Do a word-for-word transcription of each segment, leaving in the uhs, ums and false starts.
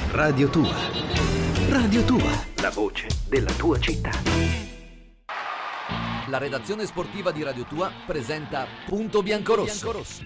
Radio Tua. Radio Tua, la voce della tua città. La redazione sportiva di Radio Tua presenta Punto Biancorosso.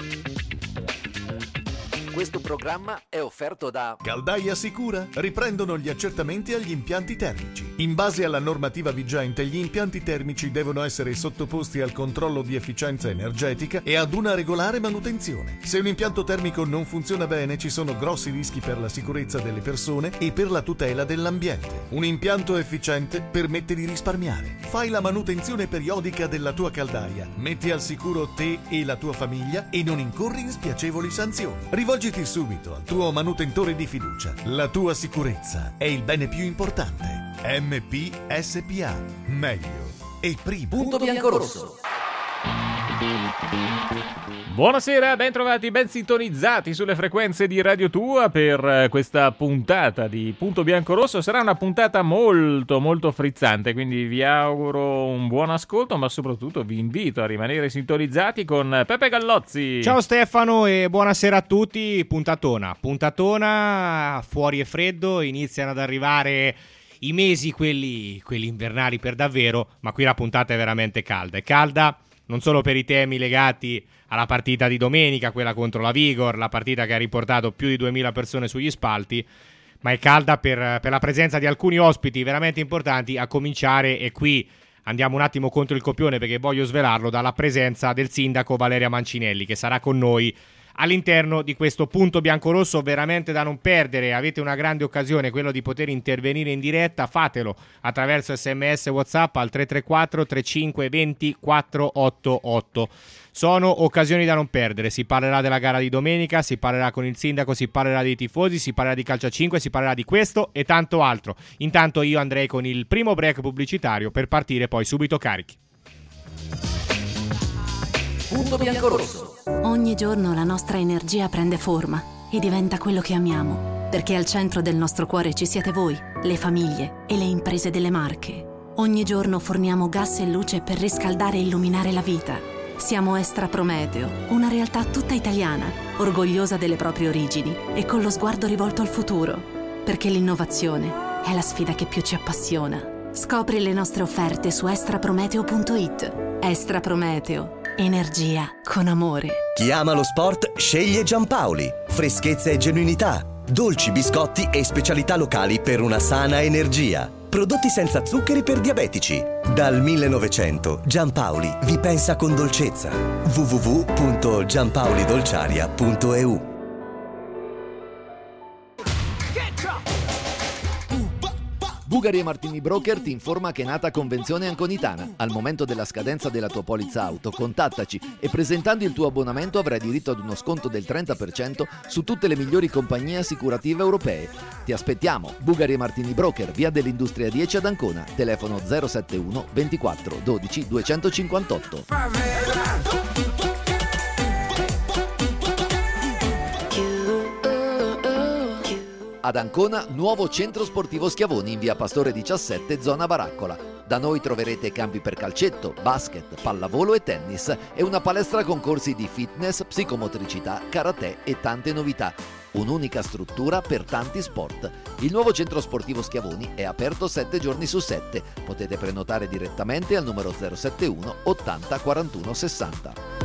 Questo programma è offerto da Caldaia Sicura. Riprendono gli accertamenti agli impianti termici. In base alla normativa vigente, gli impianti termici devono essere sottoposti al controllo di efficienza energetica e ad una regolare manutenzione. Se un impianto termico non funziona bene, ci sono grossi rischi per la sicurezza delle persone e per la tutela dell'ambiente. Un impianto efficiente permette di risparmiare. Fai la manutenzione periodica della tua caldaia. Metti al sicuro te e la tua famiglia e non incorri in spiacevoli sanzioni. Rivolgiti subito al tuo manutentore di fiducia. La tua sicurezza è il bene più importante. M P S P A. Meglio e primo. Punto Biancorosso. Buonasera, ben trovati, ben sintonizzati sulle frequenze di Radio Tua per questa puntata di Punto Biancorosso. Sarà una puntata molto molto frizzante, quindi vi auguro un buon ascolto, ma soprattutto vi invito a rimanere sintonizzati con Peppe Gallozzi. Ciao Stefano e buonasera a tutti. Puntatona, puntatona, fuori è freddo, iniziano ad arrivare i mesi, quelli, quelli invernali per davvero, ma qui la puntata è veramente calda. È calda non solo per i temi legati alla partita di domenica, quella contro la Vigor, la partita che ha riportato più di duemila persone sugli spalti, ma è calda per, per la presenza di alcuni ospiti veramente importanti, a cominciare, e qui andiamo un attimo contro il copione perché voglio svelarlo, dalla presenza del sindaco Valeria Mancinelli, che sarà con noi all'interno di questo Punto Biancorosso veramente da non perdere. Avete una grande occasione, quello di poter intervenire in diretta. Fatelo attraverso sms WhatsApp al tre tre quattro tre cinque due zero quattro otto otto. Sono occasioni da non perdere. Si parlerà della gara di domenica, si parlerà con il sindaco, si parlerà dei tifosi, si parlerà di calcio a cinque, si parlerà di questo e tanto altro. Intanto io andrei con il primo break pubblicitario per partire poi subito carichi. Punto Biancorosso. Ogni giorno la nostra energia prende forma e diventa quello che amiamo, perché al centro del nostro cuore ci siete voi, le famiglie e le imprese delle Marche. Ogni giorno forniamo gas e luce per riscaldare e illuminare la vita. Siamo Estra Prometeo, una realtà tutta italiana, orgogliosa delle proprie origini e con lo sguardo rivolto al futuro, perché l'innovazione è la sfida che più ci appassiona. Scopri le nostre offerte su extra prometeo punto it. Estra Prometeo. Energia con amore. Chi ama lo sport sceglie Giampaoli. Freschezza e genuinità. Dolci, biscotti e specialità locali per una sana energia. Prodotti senza zuccheri per diabetici. Dal millenovecento Giampaoli vi pensa con dolcezza. w w w punto giampaolidolciaria punto e u. Bugari e Martini Broker ti informa che è nata Convenzione Anconitana. Al momento della scadenza della tua polizza auto, contattaci e presentando il tuo abbonamento avrai diritto ad uno sconto del trenta per cento su tutte le migliori compagnie assicurative europee. Ti aspettiamo, Bugari e Martini Broker, via dell'Industria dieci ad Ancona, telefono zero sette uno ventiquattro dodici duecentocinquantotto. Ad Ancona, nuovo centro sportivo Schiavoni in via Pastore diciassette, zona Baraccola. Da noi troverete campi per calcetto, basket, pallavolo e tennis e una palestra con corsi di fitness, psicomotricità, karate e tante novità. Un'unica struttura per tanti sport. Il nuovo centro sportivo Schiavoni è aperto sette giorni su sette. Potete prenotare direttamente al numero zero sette uno ottanta quarantuno sessanta.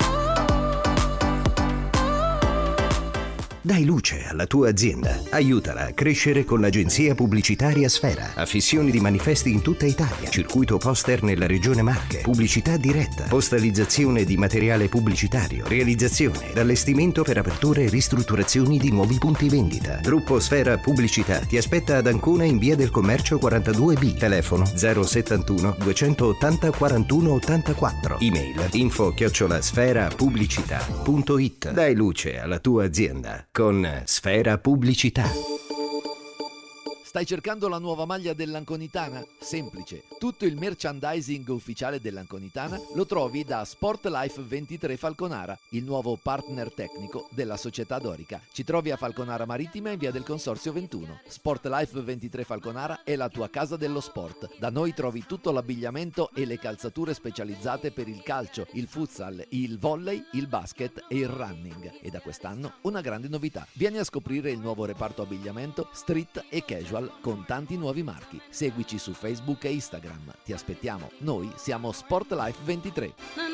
Dai luce alla tua azienda. Aiutala a crescere con l'agenzia pubblicitaria Sfera. Affissioni di manifesti in tutta Italia. Circuito poster nella regione Marche. Pubblicità diretta. Postalizzazione di materiale pubblicitario. Realizzazione. Allestimento per aperture e ristrutturazioni di nuovi punti vendita. Gruppo Sfera Pubblicità ti aspetta ad Ancona in via del Commercio quarantadue B. Telefono zero settantuno duecentottanta quarantuno ottantaquattro. Email info chiocciola sfera pubblicità punto it. Dai luce alla tua azienda con Sfera Pubblicità. Stai cercando la nuova maglia dell'Anconitana? Semplice. Tutto il merchandising ufficiale dell'Anconitana lo trovi da Sportlife ventitré Falconara, il nuovo partner tecnico della società dorica. Ci trovi a Falconara Marittima in via del Consorzio ventuno. Sportlife ventitré Falconara è la tua casa dello sport. Da noi trovi tutto l'abbigliamento e le calzature specializzate per il calcio, il futsal, il volley, il basket e il running. E da quest'anno una grande novità. Vieni a scoprire il nuovo reparto abbigliamento street e casual con tanti nuovi marchi. Seguici su Facebook e Instagram. Ti aspettiamo. Noi siamo Sportlife ventitré.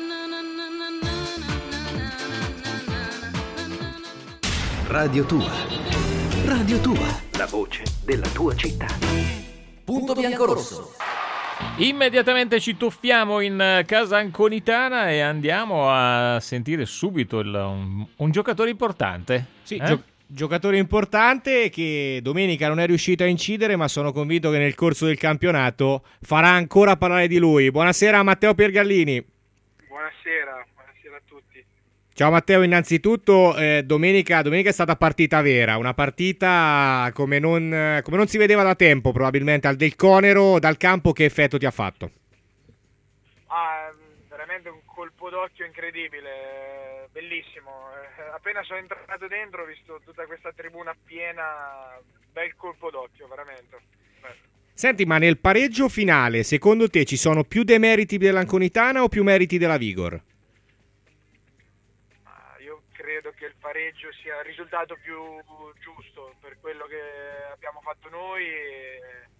Radio Tua. Radio Tua. La voce della tua città. Punto bianco-rosso. Immediatamente ci tuffiamo in casa anconitana e andiamo a sentire subito il, un, un giocatore importante. Sì, eh? gio- giocatore importante che domenica non è riuscito a incidere, ma sono convinto che nel corso del campionato farà ancora parlare di lui. Buonasera Matteo Piergallini. Buonasera, buonasera a tutti. Ciao Matteo, innanzitutto eh, domenica, domenica è stata partita vera, una partita come non, come non si vedeva da tempo probabilmente al Del Conero. Dal campo che effetto ti ha fatto? Ah, veramente un colpo d'occhio incredibile, bellissimo. Eh, appena sono entrato dentro ho visto tutta questa tribuna piena, bel colpo d'occhio, veramente. Beh. Senti, ma nel pareggio finale, secondo te ci sono più demeriti dell'Anconitana o più meriti della Vigor? Credo che il pareggio sia il risultato più giusto per quello che abbiamo fatto noi. E,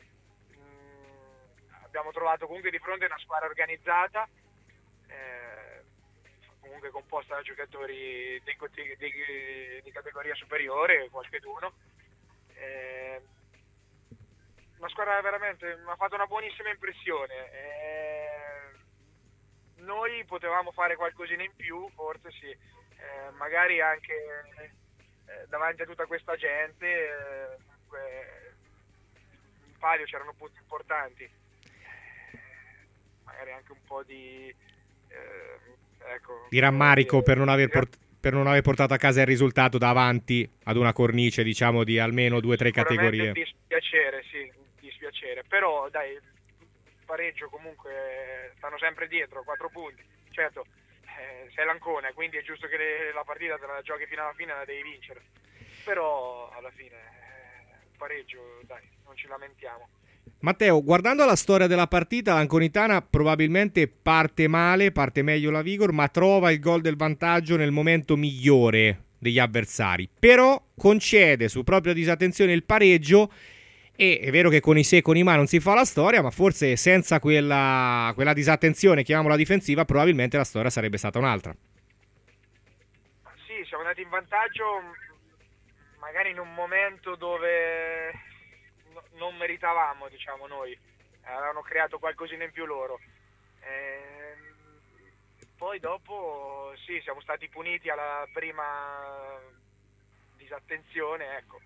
mh, abbiamo trovato comunque di fronte una squadra organizzata, eh, comunque composta da giocatori di, di, di categoria superiore, qualcheduno. Eh, una squadra veramente mi ha fatto una buonissima impressione. Eh, noi potevamo fare qualcosina in più, forse sì. Eh, magari anche eh, davanti a tutta questa gente, eh, comunque, in palio c'erano punti importanti, eh, magari anche un po' di eh, ecco, di rammarico di, per non aver port- per non aver portato a casa il risultato davanti ad una cornice, diciamo, di almeno due o tre categorie. Dispiacere, sì, dispiacere, però dai, il pareggio comunque stanno sempre dietro, quattro punti, certo. Eh, sei l'Ancona, quindi è giusto che le, la partita te la giochi fino alla fine, la devi vincere, però alla fine eh, pareggio, dai, non ci lamentiamo. Matteo, guardando la storia della partita, l'Anconitana probabilmente parte male, parte meglio la Vigor, ma trova il gol del vantaggio nel momento migliore degli avversari, però concede su propria disattenzione il pareggio. E è vero che con i se e con i ma non si fa la storia, ma forse senza quella, quella disattenzione, chiamiamola difensiva, probabilmente la storia sarebbe stata un'altra. Sì, siamo andati in vantaggio magari in un momento dove no, non meritavamo, diciamo noi, avevano creato qualcosina in più loro. E poi dopo sì, siamo stati puniti alla prima disattenzione, ecco.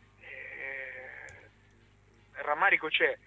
Il rammarico c'è,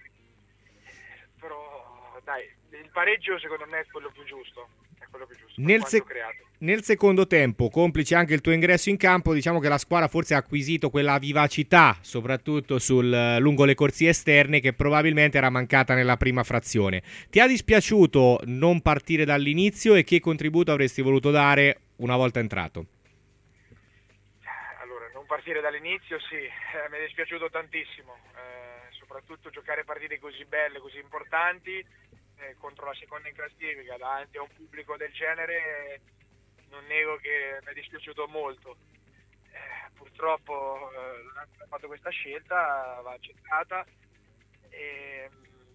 però dai, il pareggio secondo me è quello più giusto, è quello più giusto nel, sec- nel secondo tempo, complice anche il tuo ingresso in campo, diciamo che la squadra forse ha acquisito quella vivacità, soprattutto sul, lungo le corsie esterne, che probabilmente era mancata nella prima frazione. Ti ha dispiaciuto non partire dall'inizio e che contributo avresti voluto dare una volta entrato? Allora, non partire dall'inizio sì, eh, mi è dispiaciuto tantissimo, eh, soprattutto giocare partite così belle, così importanti, eh, contro la seconda in classifica, davanti a un pubblico del genere, non nego che mi è dispiaciuto molto. Eh, purtroppo eh, non ha fatto questa scelta, va accettata. E,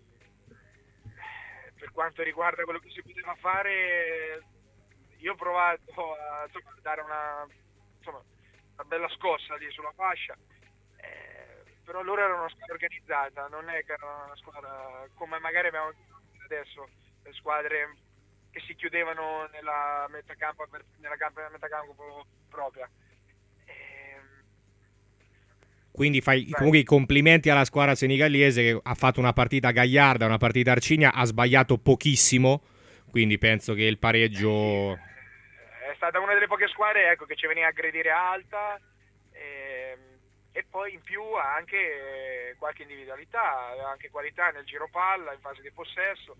per quanto riguarda quello che si poteva fare, io ho provato a insomma, dare una, insomma, una bella scossa lì sulla fascia. Eh, però loro erano una squadra organizzata, non è che erano una squadra come magari abbiamo adesso, le squadre che si chiudevano nella metacampo, nella metacampo propria. E... Quindi fai Beh. comunque i complimenti alla squadra senegallese che ha fatto una partita gagliarda, una partita arcigna, ha sbagliato pochissimo, quindi penso che il pareggio... È stata una delle poche squadre ecco, che ci veniva a aggredire alta, e e poi in più ha anche qualche individualità, ha anche qualità nel giro palla, in fase di possesso,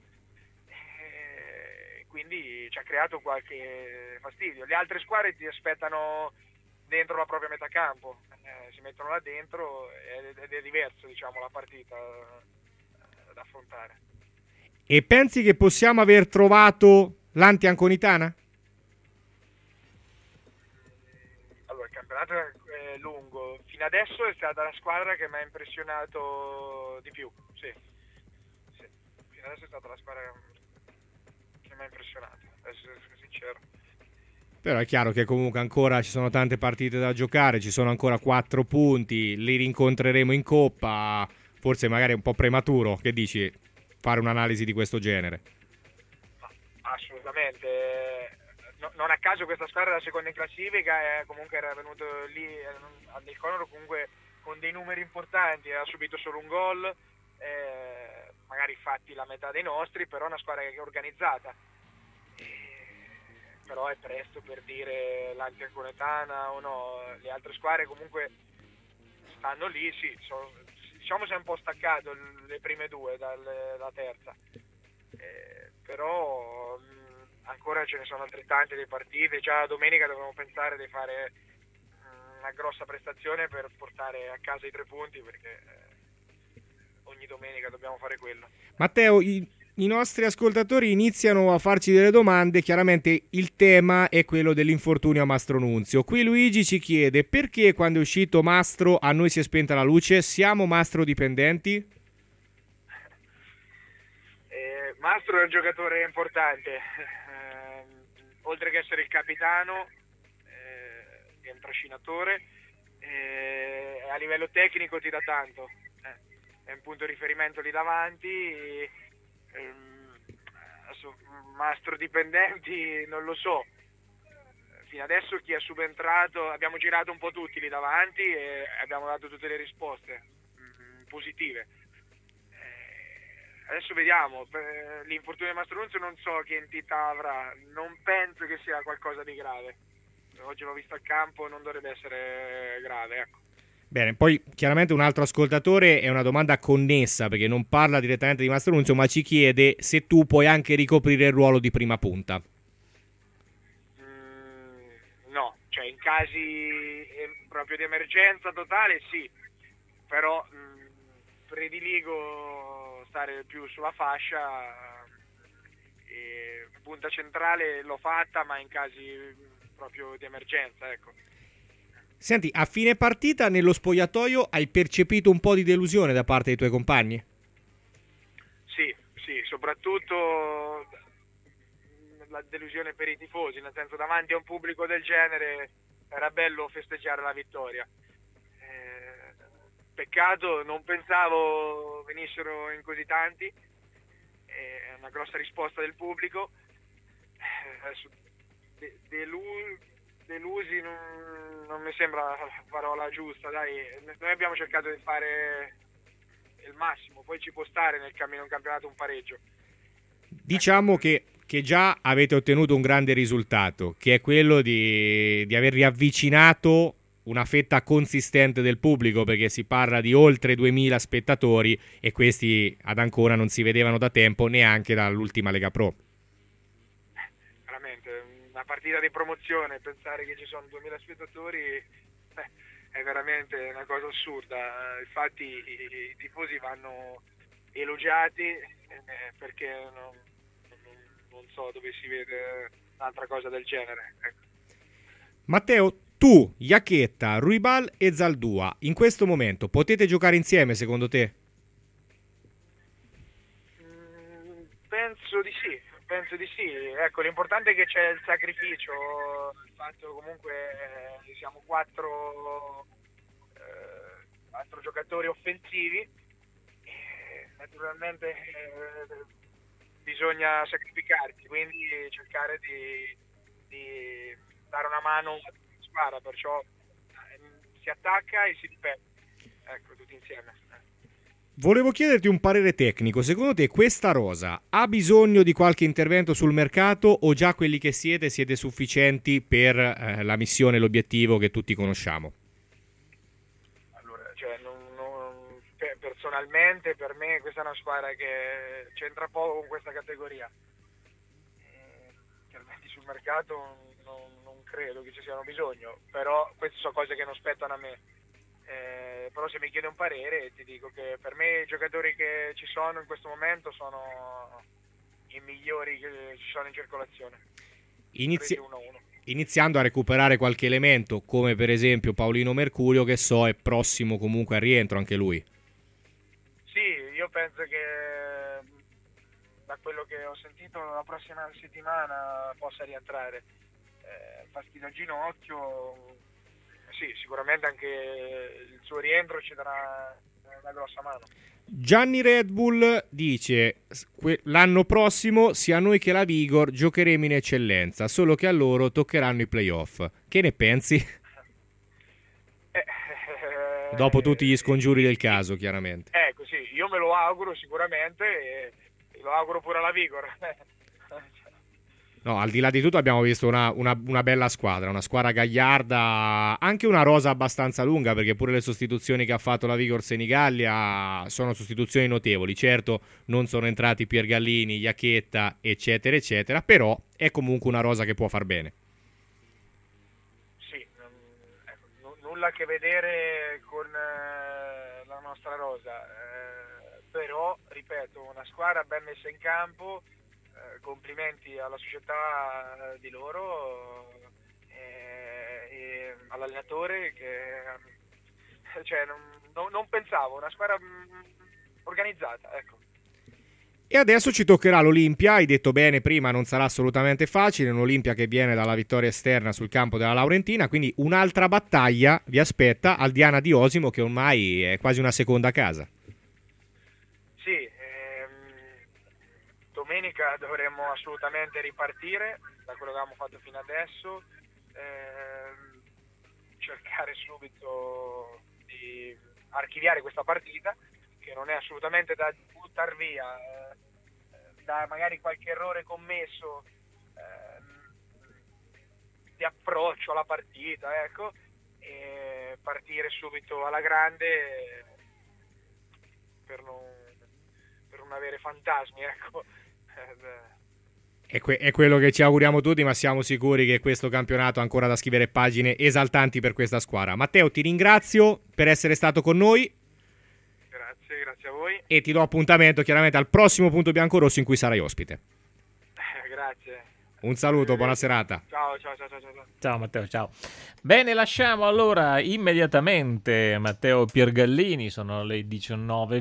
e quindi ci ha creato qualche fastidio. Le altre squadre ti aspettano dentro la propria metà campo, eh, si mettono là dentro ed è diverso, diciamo, la partita da affrontare. E pensi che possiamo aver trovato l'anti-anconitana? Allora, il campionato è lungo, fino adesso è stata la squadra che mi ha impressionato di più, sì. sì. Fino adesso è stata la squadra che mi ha impressionato, adesso sono sincero. Però è chiaro che comunque ancora ci sono tante partite da giocare, ci sono ancora quattro punti, li rincontreremo in Coppa, forse magari è un po' prematuro, che dici, fare un'analisi di questo genere? Assolutamente, no, non a caso questa squadra è la seconda in classifica, e comunque era venuto lì al Conoro comunque con dei numeri importanti, ha subito solo un gol, eh, magari fatti la metà dei nostri, però è una squadra che è organizzata. Però è presto per dire l'anti-anconetana o no, le altre squadre comunque stanno lì, sì, sono, diciamo si è un po' staccato le prime due dal, dalla terza, eh, però mh, ancora ce ne sono altrettante di partite, già domenica dovevamo pensare di fare mh, una grossa prestazione per portare a casa i tre punti, perché eh, ogni domenica dobbiamo fare quello. Matteo, i... I nostri ascoltatori iniziano a farci delle domande, chiaramente il tema è quello dell'infortunio a Mastro Nunzio. Qui Luigi ci chiede perché quando è uscito Mastro a noi si è spenta la luce, siamo Mastro dipendenti? Eh, Mastro è un giocatore importante, eh, oltre che essere il capitano, eh, è un trascinatore, eh, a livello tecnico ti dà tanto, eh, è un punto di riferimento lì davanti. E, Mastro dipendenti non lo so, fino adesso chi è subentrato, abbiamo girato un po' tutti lì davanti e abbiamo dato tutte le risposte mh, positive, eh, adesso vediamo, per l'infortunio di Mastro Nunzio non so che entità avrà, non penso che sia qualcosa di grave, oggi l'ho visto al campo, non dovrebbe essere grave, ecco. Bene, poi chiaramente un altro ascoltatore è una domanda connessa perché non parla direttamente di Mastro Nunzio, ma ci chiede se tu puoi anche ricoprire il ruolo di prima punta. Mm, no, cioè in casi eh, proprio di emergenza totale sì, però mh, prediligo stare più sulla fascia, e punta centrale l'ho fatta, ma in casi proprio di emergenza, ecco. Senti, a fine partita nello spogliatoio hai percepito un po' di delusione da parte dei tuoi compagni? Sì, sì, soprattutto la delusione per i tifosi, nel senso davanti a un pubblico del genere era bello festeggiare la vittoria. Eh, peccato, non pensavo venissero in così tanti, è una grossa risposta del pubblico. Eh, adesso de- delu- delusi non, non mi sembra la parola giusta, dai, noi abbiamo cercato di fare il massimo, poi ci può stare nel cammino un campionato un pareggio. Diciamo che, che già avete ottenuto un grande risultato, che è quello di, di aver riavvicinato una fetta consistente del pubblico, perché si parla di oltre duemila spettatori e questi ad Ancona non si vedevano da tempo, neanche dall'ultima Lega Pro. Una partita di promozione, pensare che ci sono duemila spettatori beh, è veramente una cosa assurda, infatti i, i tifosi vanno elogiati eh, perché non, non, non so dove si vede un'altra cosa del genere, ecco. Matteo, tu, Iachetta, Ruibal e Zaldua in questo momento potete giocare insieme secondo te? Mm, penso di sì. Penso di sì, ecco, l'importante è che c'è il sacrificio, il fatto comunque eh, siamo quattro, eh, quattro giocatori offensivi, e naturalmente eh, bisogna sacrificarsi, quindi cercare di, di dare una mano a squadra, perciò eh, si attacca e si difende, ecco, tutti insieme. Volevo chiederti un parere tecnico. Secondo te questa rosa ha bisogno di qualche intervento sul mercato o già quelli che siete siete sufficienti per eh, la missione e l'obiettivo che tutti conosciamo? Allora, cioè, non, non, personalmente per me questa è una squadra che c'entra poco con questa categoria. Interventi sul mercato non, non credo che ci siano bisogno, però queste sono cose che non spettano a me. Eh, però se mi chiede un parere ti dico che per me i giocatori che ci sono in questo momento sono i migliori che ci sono in circolazione. Inizi- iniziando a recuperare qualche elemento, come per esempio Paolino Mercurio, che so è prossimo comunque al rientro anche lui. Sì, io penso che da quello che ho sentito la prossima settimana possa rientrare. Eh, fastidio al ginocchio, sì, sicuramente anche il suo rientro ci darà una grossa mano. Gianni Red Bull dice: l'anno prossimo sia noi che la Vigor giocheremo in eccellenza, solo che a loro toccheranno i playoff. Che ne pensi? Eh, eh, Dopo tutti gli scongiuri del caso, chiaramente. Ecco, sì, io me lo auguro sicuramente e lo auguro pure alla Vigor. No, al di là di tutto abbiamo visto una, una, una bella squadra, una squadra gagliarda, anche una rosa abbastanza lunga, perché pure le sostituzioni che ha fatto la Vigor Senigallia sono sostituzioni notevoli. Certo, non sono entrati Piergallini, Iachetta, eccetera, eccetera, però è comunque una rosa che può far bene. Sì, non, ecco, n- nulla a che vedere con eh, la nostra rosa, eh, però, ripeto, una squadra ben messa in campo. Complimenti alla società di loro e, e all'allenatore che cioè, non, non pensavo, una squadra organizzata, ecco. E adesso ci toccherà l'Olimpia, hai detto bene prima, non sarà assolutamente facile, un'Olimpia che viene dalla vittoria esterna sul campo della Laurentina, quindi un'altra battaglia vi aspetta al Diana di Osimo, che ormai è quasi una seconda casa. Sì, domenica dovremmo assolutamente ripartire da quello che abbiamo fatto fino adesso, ehm, cercare subito di archiviare questa partita, che non è assolutamente da buttare via, eh, da magari qualche errore commesso eh, di approccio alla partita, ecco, e partire subito alla grande per non, per non avere fantasmi, ecco. È, que- è quello che ci auguriamo tutti, ma siamo sicuri che questo campionato ha ancora da scrivere pagine esaltanti per questa squadra. Matteo, ti ringrazio per essere stato con noi. Grazie, grazie a voi. E ti do appuntamento chiaramente al prossimo Punto Biancorosso in cui sarai ospite. Grazie. Un saluto, buona serata. Ciao, ciao, ciao, ciao, ciao. Ciao Matteo, ciao. Bene, lasciamo allora immediatamente Matteo Piergallini, sono le diciannove e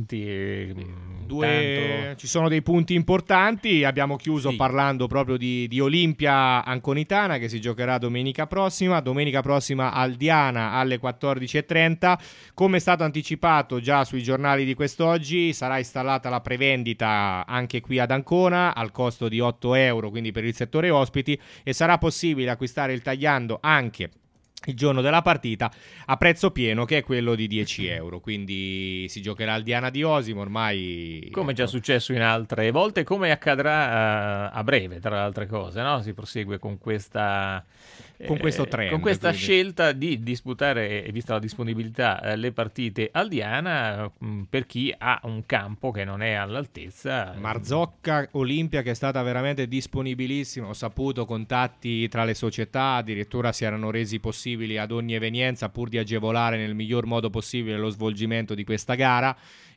venti. Due, Tanto... ci sono dei punti importanti, abbiamo chiuso sì. parlando proprio di, di Olimpia Anconitana che si giocherà domenica prossima, domenica prossima al Diana alle quattordici e trenta. Come è stato anticipato già sui giornali di quest'oggi, sarà installata la prevendita anche qui ad Ancona al costo di otto euro, quindi per il settore ospiti, e sarà possibile acquistare il tagliando anche il giorno della partita a prezzo pieno, che è quello di dieci euro. Quindi si giocherà al Diana di Osimo ormai, come già successo in altre volte, come accadrà uh, a breve, tra le altre cose, no? Si prosegue con questa con questo trend, con questa quindi. scelta di disputare, vista la disponibilità, eh, le partite al Diana mh, per chi ha un campo che non è all'altezza. Marzocca Olimpia, che è stata veramente disponibilissima, ho saputo contatti tra le società, addirittura si erano resi possibili ad ogni evenienza pur di agevolare nel miglior modo possibile lo svolgimento di questa gara,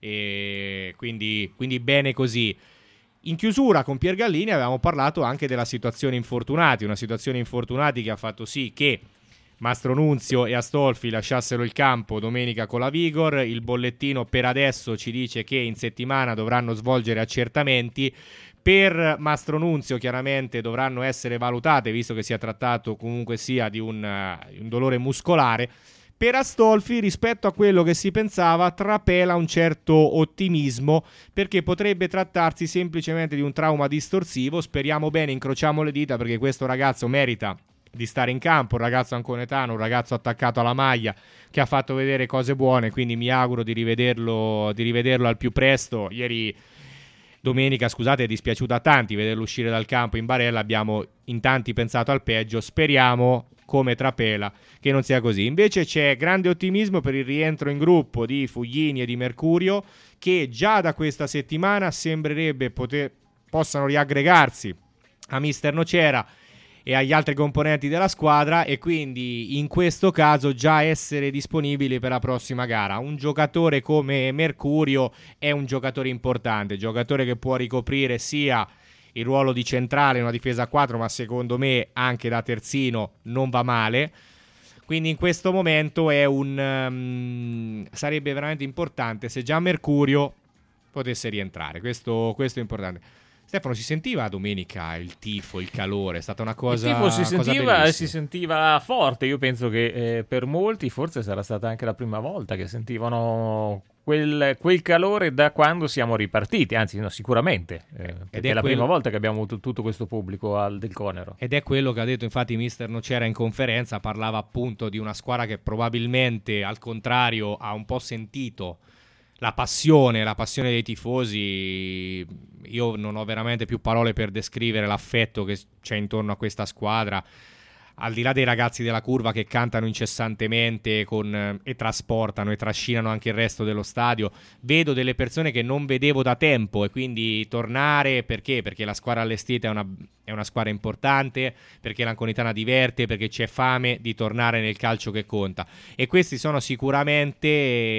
e quindi, quindi bene così. In chiusura con Piergallini avevamo parlato anche della situazione infortunati, una situazione infortunati che ha fatto sì che Mastro Nunzio e Astolfi lasciassero il campo domenica con la Vigor. Il bollettino per adesso ci dice che in settimana dovranno svolgere accertamenti. Per Mastro Nunzio chiaramente dovranno essere valutate, visto che si è trattato comunque sia di un, uh, un dolore muscolare. Per Astolfi, rispetto a quello che si pensava, trapela un certo ottimismo, perché potrebbe trattarsi semplicemente di un trauma distorsivo. Speriamo bene, incrociamo le dita, perché questo ragazzo merita di stare in campo, un ragazzo anconetano, un ragazzo attaccato alla maglia, che ha fatto vedere cose buone, quindi mi auguro di rivederlo, di rivederlo al più presto. Ieri domenica, scusate, è dispiaciuto a tanti vederlo uscire dal campo in barella, abbiamo in tanti pensato al peggio. Speriamo come trapela che non sia così. Invece c'è grande ottimismo per il rientro in gruppo di Fuglini e di Mercurio, che già da questa settimana sembrerebbe poter, possano riaggregarsi a mister Nocera e agli altri componenti della squadra, e quindi in questo caso già essere disponibili per la prossima gara. Un giocatore come Mercurio è un giocatore importante, giocatore che può ricoprire sia il ruolo di centrale in una difesa a quattro, ma secondo me anche da terzino non va male. Quindi in questo momento è un um, sarebbe veramente importante se già Mercurio potesse rientrare. Questo, questo è importante. Stefano, si sentiva domenica il tifo, il calore? È stata una cosa Il tifo si cosa sentiva, si sentiva forte. Io penso che eh, per molti forse sarà stata anche la prima volta che sentivano quel, quel calore da quando siamo ripartiti. Anzi, no, sicuramente. Eh, perché è, è la quello... prima volta che abbiamo avuto tutto questo pubblico al Del Conero. Ed è quello che ha detto infatti mister Nocera in conferenza. Parlava appunto di una squadra che probabilmente, al contrario, ha un po' sentito la passione, la passione dei tifosi. Io non ho veramente più parole per descrivere l'affetto che c'è intorno a questa squadra, al di là dei ragazzi della curva che cantano incessantemente con, e trasportano e trascinano anche il resto dello stadio. Vedo delle persone che non vedevo da tempo, e quindi tornare perché? Perché la squadra allestita è una, è una squadra importante, perché l'Anconitana diverte, perché c'è fame di tornare nel calcio che conta, e questi sono sicuramente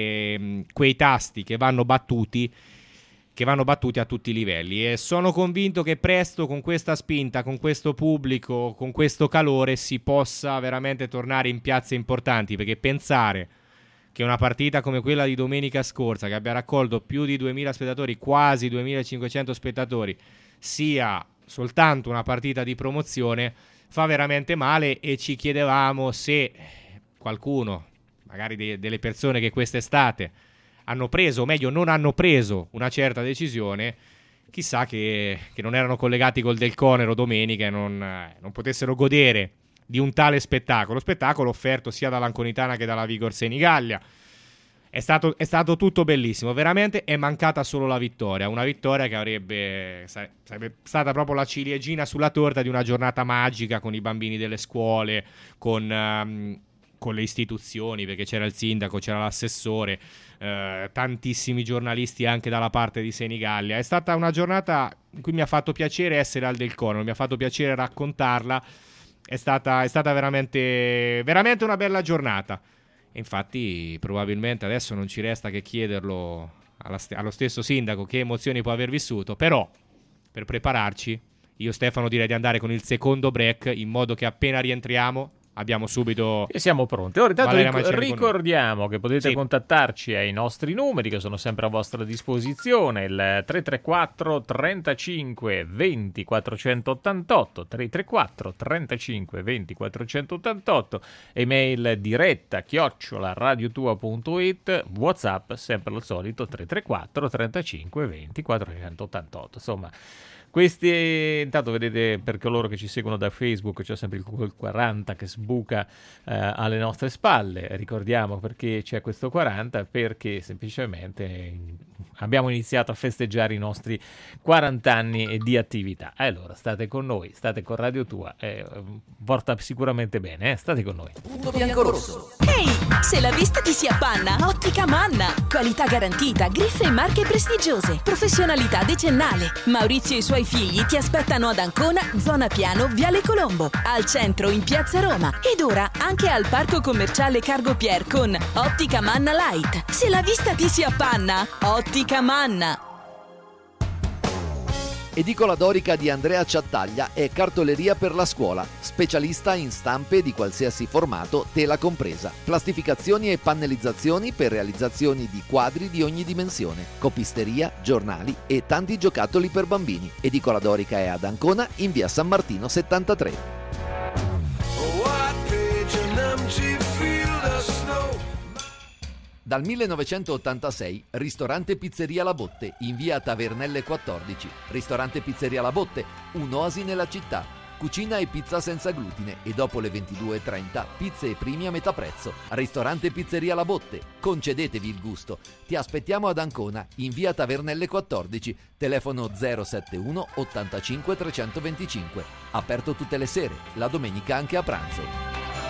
eh, quei tasti che vanno battuti che vanno battuti a tutti i livelli, e sono convinto che presto, con questa spinta, con questo pubblico, con questo calore, si possa veramente tornare in piazze importanti, perché pensare che una partita come quella di domenica scorsa, che abbia raccolto più di duemila spettatori, quasi duemilacinquecento spettatori, sia soltanto una partita di promozione, fa veramente male. E ci chiedevamo se qualcuno, magari de- delle persone che quest'estate hanno preso, o meglio non hanno preso una certa decisione, chissà che, che non erano collegati col Del Conero domenica e non, eh, non potessero godere di un tale spettacolo, spettacolo offerto sia dall'Anconitana che dalla Vigor Senigallia. È stato, è stato tutto bellissimo, veramente. È mancata solo la vittoria, una vittoria che avrebbe, sarebbe stata proprio la ciliegina sulla torta di una giornata magica, con i bambini delle scuole, con... Um, con le istituzioni, perché c'era il sindaco, c'era l'assessore, eh, tantissimi giornalisti anche dalla parte di Senigallia. È stata una giornata in cui mi ha fatto piacere essere al Del Conero, mi ha fatto piacere raccontarla. È stata, è stata veramente, veramente una bella giornata. E infatti probabilmente adesso non ci resta che chiederlo alla st- allo stesso sindaco che emozioni può aver vissuto, però per prepararci io Stefano direi di andare con il secondo break, in modo che appena rientriamo abbiamo subito e siamo pronti. Ora intanto ric- ricordiamo che potete sì. contattarci ai nostri numeri, che sono sempre a vostra disposizione, il tre tre quattro trentacinque venti quattrocentottantotto, tre tre quattro trentacinque venti quattrocentottantotto, email diretta chiocciola radiotua punto it, WhatsApp sempre al solito tre tre quattro trentacinque venti quattrocentottantotto. Insomma, questi, intanto vedete, per coloro che ci seguono da Facebook, c'è sempre il Google quaranta che sbuca eh, alle nostre spalle. Ricordiamo perché c'è questo quaranta, perché semplicemente abbiamo iniziato a festeggiare i nostri quaranta anni di attività. Allora state con noi, state con Radio Tua, eh, porta sicuramente bene, eh? State con noi. Punto bianco-rosso. Ehi, hey, se la vista ti si appanna, Ottica Manna. Qualità garantita, griffe e marche prestigiose, professionalità decennale. Maurizio e i suoi figli ti aspettano ad Ancona, zona Piano, Viale Colombo, al centro in Piazza Roma, ed ora anche al parco commerciale Cargo Pier con Ottica Manna Light. Se la vista ti si appanna, Ottica Manna. Edicola Dorica di Andrea Ciattaglia è cartoleria per la scuola, specialista in stampe di qualsiasi formato, tela compresa, plastificazioni e pannellizzazioni per realizzazioni di quadri di ogni dimensione, copisteria, giornali e tanti giocattoli per bambini. Edicola Dorica è ad Ancona in via San Martino settantatré. Dal millenovecentottantasei, ristorante Pizzeria La Botte, in via Tavernelle quattordici. Ristorante Pizzeria La Botte, un'oasi nella città. Cucina e pizza senza glutine e dopo le ventidue e trenta pizze e primi a metà prezzo. Ristorante Pizzeria La Botte, concedetevi il gusto. Ti aspettiamo ad Ancona, in via Tavernelle quattordici, telefono zero settantuno ottantacinque trecentoventicinque. Aperto tutte le sere, la domenica anche a pranzo.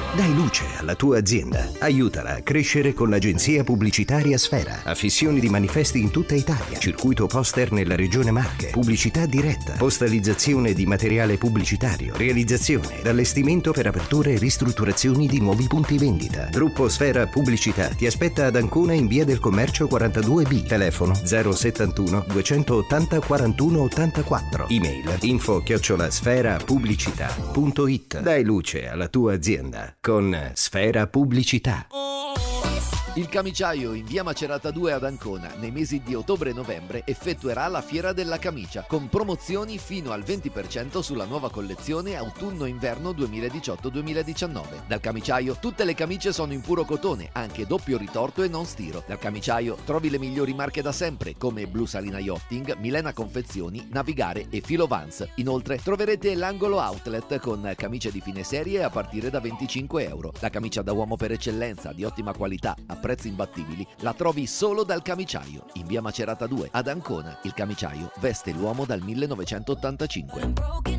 Dai luce alla tua azienda. Aiutala a crescere con l'agenzia pubblicitaria Sfera. Affissioni di manifesti in tutta Italia. Circuito poster nella regione Marche. Pubblicità diretta. Postalizzazione di materiale pubblicitario. Realizzazione ed allestimento per aperture e ristrutturazioni di nuovi punti vendita. Gruppo Sfera Pubblicità ti aspetta ad Ancona in via del Commercio quarantadue B. Telefono zero settantuno duecentottanta quarantuno ottantaquattro. Email info chiocciola sfera pubblicità punto it. Dai luce alla tua azienda con Sfera Pubblicità. Il Camiciaio in via Macerata due ad Ancona nei mesi di ottobre e novembre effettuerà la Fiera della Camicia con promozioni fino al venti per cento sulla nuova collezione autunno-inverno duemiladiciotto duemiladiciannove. Dal Camiciaio tutte le camicie sono in puro cotone, anche doppio ritorto e non stiro. Dal Camiciaio trovi le migliori marche da sempre come Blu Salina Yachting, Milena Confezioni, Navigare e Filo Vans. Inoltre troverete l'angolo outlet con camicie di fine serie a partire da venticinque euro. La camicia da uomo per eccellenza di ottima qualità a prezzi imbattibili la trovi solo dal Camiciaio in via Macerata due ad Ancona. Il Camiciaio veste l'uomo dal millenovecentottantacinque.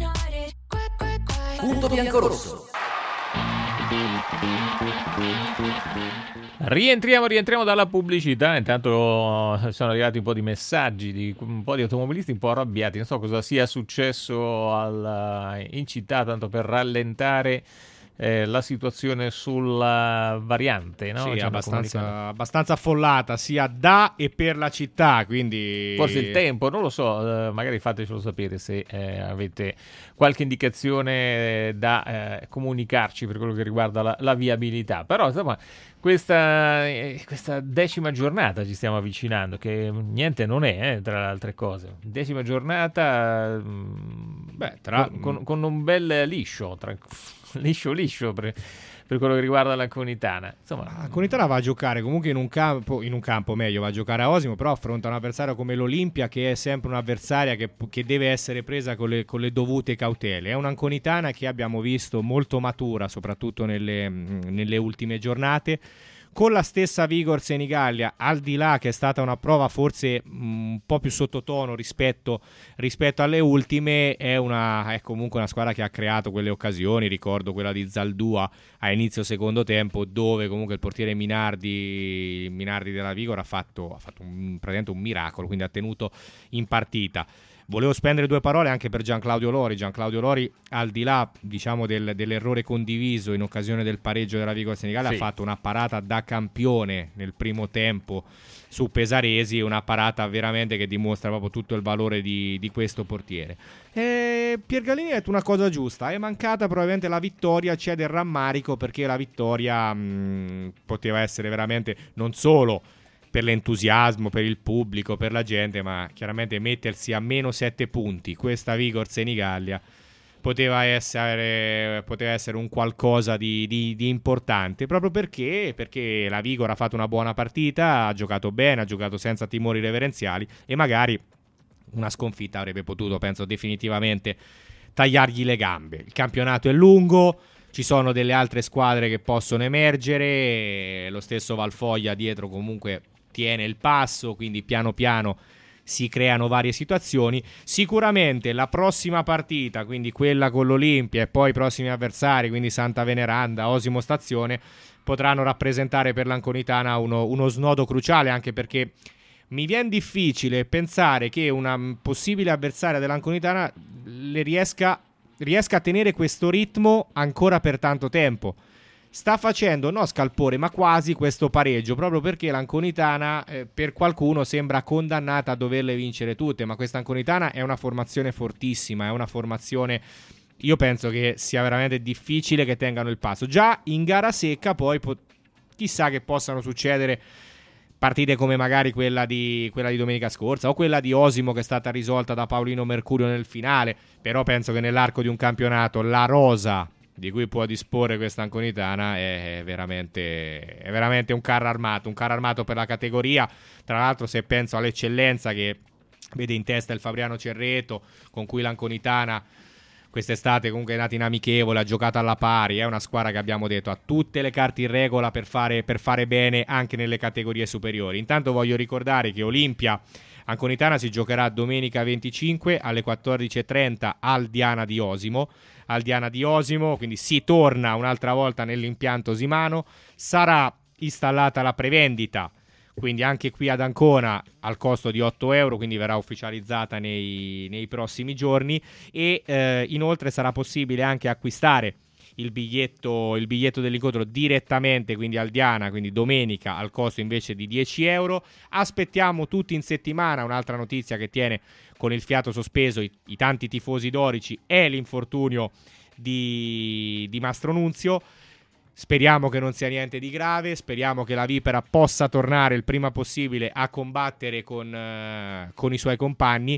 Punto biancorosso. Rientriamo, rientriamo dalla pubblicità. Intanto sono arrivati un po' di messaggi di un po' di automobilisti un po' arrabbiati. Non so cosa sia successo al, in città, tanto per rallentare Eh, la situazione sulla variante, no? Sì, cioè, abbastanza, abbastanza affollata sia da e per la città, quindi forse il tempo, non lo so, eh, magari fatecelo sapere se eh, avete qualche indicazione da eh, comunicarci per quello che riguarda la, la viabilità. Però insomma questa, eh, questa decima giornata ci stiamo avvicinando, che niente non è, eh, tra le altre cose. Decima giornata mh, beh, tra, con, con, con un bel liscio, tra, liscio liscio per, per quello che riguarda la Conitana. Insomma, la Conitana va a giocare comunque in un campo, in un campo meglio, va a giocare a Osimo, però affronta un avversario come l'Olimpia, che è sempre un'avversaria che, che deve essere presa con le, con le dovute cautele. È una Conitana che abbiamo visto molto matura, soprattutto nelle, nelle ultime giornate, con la stessa vigor Senigallia, al di là che è stata una prova forse un po' più sottotono rispetto, rispetto alle ultime. È, una, è comunque una squadra che ha creato quelle occasioni, ricordo quella di Zaldua a inizio secondo tempo, dove comunque il portiere Minardi, Minardi della Vigor ha fatto, ha fatto un, praticamente un miracolo, quindi ha tenuto in partita. Volevo spendere due parole anche per Gianclaudio Lori. Gianclaudio Lori, al di là diciamo del, dell'errore condiviso in occasione del pareggio della Vigor Senigallia, sì, ha fatto una parata da campione nel primo tempo su Pesaresi, una parata veramente che dimostra proprio tutto il valore di, di questo portiere. E Piergalini ha detto una cosa giusta: è mancata probabilmente la vittoria, c'è del rammarico, perché la vittoria mh, poteva essere veramente non solo per l'entusiasmo, per il pubblico, per la gente, ma chiaramente mettersi a meno sette punti questa Vigor Senigallia poteva essere, poteva essere un qualcosa di, di, di importante, proprio perché, perché la Vigor ha fatto una buona partita, ha giocato bene, ha giocato senza timori reverenziali, e magari una sconfitta avrebbe potuto, penso, definitivamente tagliargli le gambe. Il campionato è lungo, ci sono delle altre squadre che possono emergere, lo stesso Valfoglia dietro comunque tiene il passo, quindi piano piano si creano varie situazioni. Sicuramente la prossima partita, quindi quella con l'Olimpia, e poi i prossimi avversari, quindi Santa Veneranda, Osimo Stazione, potranno rappresentare per l'Anconitana uno, uno snodo cruciale, anche perché mi viene difficile pensare che una possibile avversaria dell'Anconitana le riesca, riesca a tenere questo ritmo ancora per tanto tempo. Sta facendo, no scalpore, ma quasi questo pareggio, proprio perché l'Anconitana eh, per qualcuno sembra condannata a doverle vincere tutte, ma questa Anconitana è una formazione fortissima, è una formazione, io penso che sia veramente difficile che tengano il passo. Già in gara secca poi po- chissà che possano succedere partite come magari quella di, quella di domenica scorsa, o quella di Osimo che è stata risolta da Paolino Mercurio nel finale, però penso che nell'arco di un campionato la rosa di cui può disporre questa Anconitana è veramente, è veramente un carro armato, un carro armato per la categoria. Tra l'altro, se penso all'eccellenza che vede in testa il Fabriano Cerreto, con cui l'Anconitana quest'estate comunque è nata in amichevole, ha giocato alla pari, è una squadra che abbiamo detto ha tutte le carte in regola per fare, per fare bene anche nelle categorie superiori. Intanto voglio ricordare che Olimpia Anconitana si giocherà domenica venticinque alle quattordici e trenta al Diana di Osimo, al Diana di Osimo, quindi si torna un'altra volta nell'impianto Osimano, sarà installata la prevendita, quindi anche qui ad Ancona al costo di otto euro, quindi verrà ufficializzata nei, nei prossimi giorni, e eh, inoltre sarà possibile anche acquistare il biglietto, il biglietto dell'incontro direttamente quindi al Diana, quindi domenica, al costo invece di dieci euro. Aspettiamo tutti in settimana. Un'altra notizia che tiene con il fiato sospeso i, i tanti tifosi dorici è l'infortunio di, di Mastro Nunzio. Speriamo che non sia niente di grave, speriamo che la Vipera possa tornare il prima possibile a combattere con, uh, con i suoi compagni,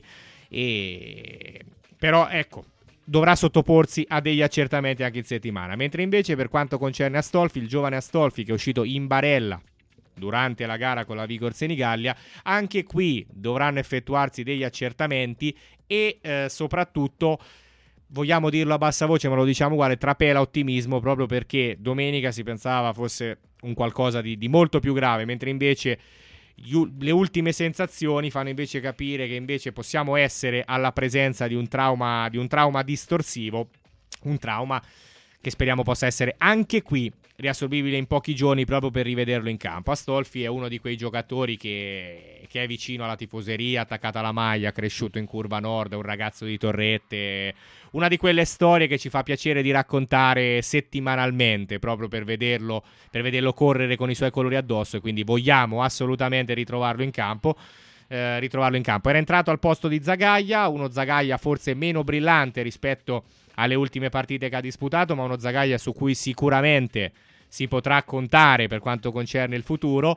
e... però ecco, dovrà sottoporsi a degli accertamenti anche in settimana. Mentre invece per quanto concerne Astolfi, il giovane Astolfi che è uscito in barella durante la gara con la Vigor Senigallia, anche qui dovranno effettuarsi degli accertamenti e eh, soprattutto, vogliamo dirlo a bassa voce ma lo diciamo uguale, trapela ottimismo, proprio perché domenica si pensava fosse un qualcosa di, di molto più grave, mentre invece le ultime sensazioni fanno invece capire che invece possiamo essere alla presenza di un trauma, di un trauma distorsivo, un trauma che speriamo possa essere anche qui riassorbibile in pochi giorni proprio per rivederlo in campo. Astolfi è uno di quei giocatori che, che è vicino alla tifoseria, attaccato alla maglia, cresciuto in Curva Nord, un ragazzo di Torrette, una di quelle storie che ci fa piacere di raccontare settimanalmente proprio per vederlo, per vederlo correre con i suoi colori addosso, e quindi vogliamo assolutamente ritrovarlo in campo. Eh, ritrovarlo in campo. Era entrato al posto di Zagaglia, uno Zagaglia forse meno brillante rispetto alle ultime partite che ha disputato, ma uno Zagaglia su cui sicuramente si potrà contare per quanto concerne il futuro.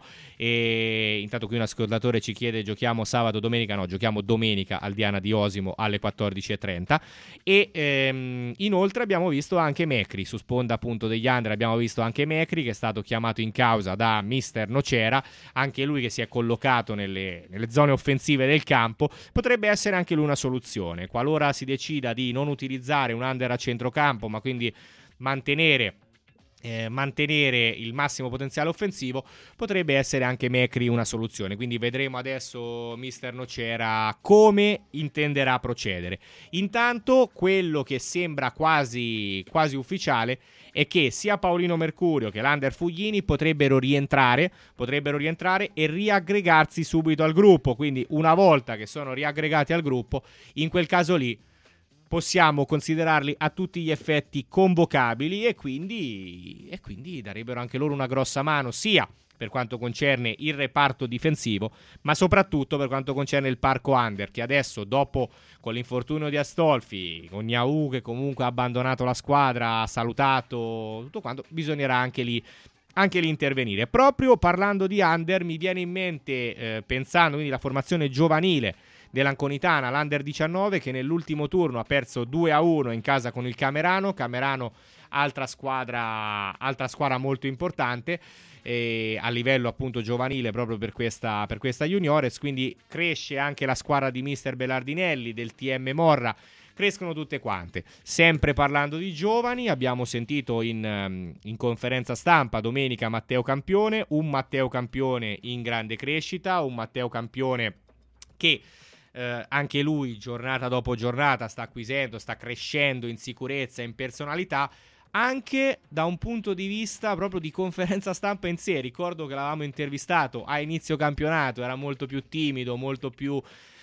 E intanto qui un ascoltatore ci chiede: giochiamo sabato, domenica? No, giochiamo domenica al Diana di Osimo alle quattordici e trenta. E ehm, inoltre abbiamo visto anche Mecri, su sponda appunto degli under abbiamo visto anche Mecri, che è stato chiamato in causa da mister Nocera, anche lui che si è collocato nelle, nelle zone offensive del campo. Potrebbe essere anche lui una soluzione, qualora si decida di non utilizzare un under a centrocampo, ma quindi mantenere Eh, mantenere il massimo potenziale offensivo, potrebbe essere anche Mecri una soluzione. Quindi vedremo adesso mister Nocera come intenderà procedere. Intanto quello che sembra quasi, quasi ufficiale è che sia Paolino Mercurio che l'Under Fuglini potrebbero rientrare, potrebbero rientrare e riaggregarsi subito al gruppo. Quindi una volta che sono riaggregati al gruppo, in quel caso lì possiamo considerarli a tutti gli effetti convocabili, e quindi, e quindi darebbero anche loro una grossa mano, sia per quanto concerne il reparto difensivo, ma soprattutto per quanto concerne il parco under, che adesso, dopo con l'infortunio di Astolfi, con Gnau che comunque ha abbandonato la squadra, ha salutato, tutto quanto, bisognerà anche lì anche lì intervenire. Proprio parlando di under, mi viene in mente, eh, pensando quindi alla formazione giovanile dell'Anconitana, l'Under diciannove, che nell'ultimo turno ha perso due a uno in casa con il Camerano. Camerano, altra squadra, altra squadra molto importante eh, a livello appunto giovanile proprio per questa, per questa Juniores. Quindi cresce anche la squadra di mister Belardinelli, del T M Morra, crescono tutte quante. Sempre parlando di giovani, abbiamo sentito in, in conferenza stampa domenica Matteo Campione, un Matteo Campione in grande crescita, un Matteo Campione che Eh, anche lui giornata dopo giornata sta acquisendo, sta crescendo in sicurezza e in personalità, anche da un punto di vista proprio di conferenza stampa in sé. Ricordo che l'avevamo intervistato a inizio campionato, era molto più timido, molto più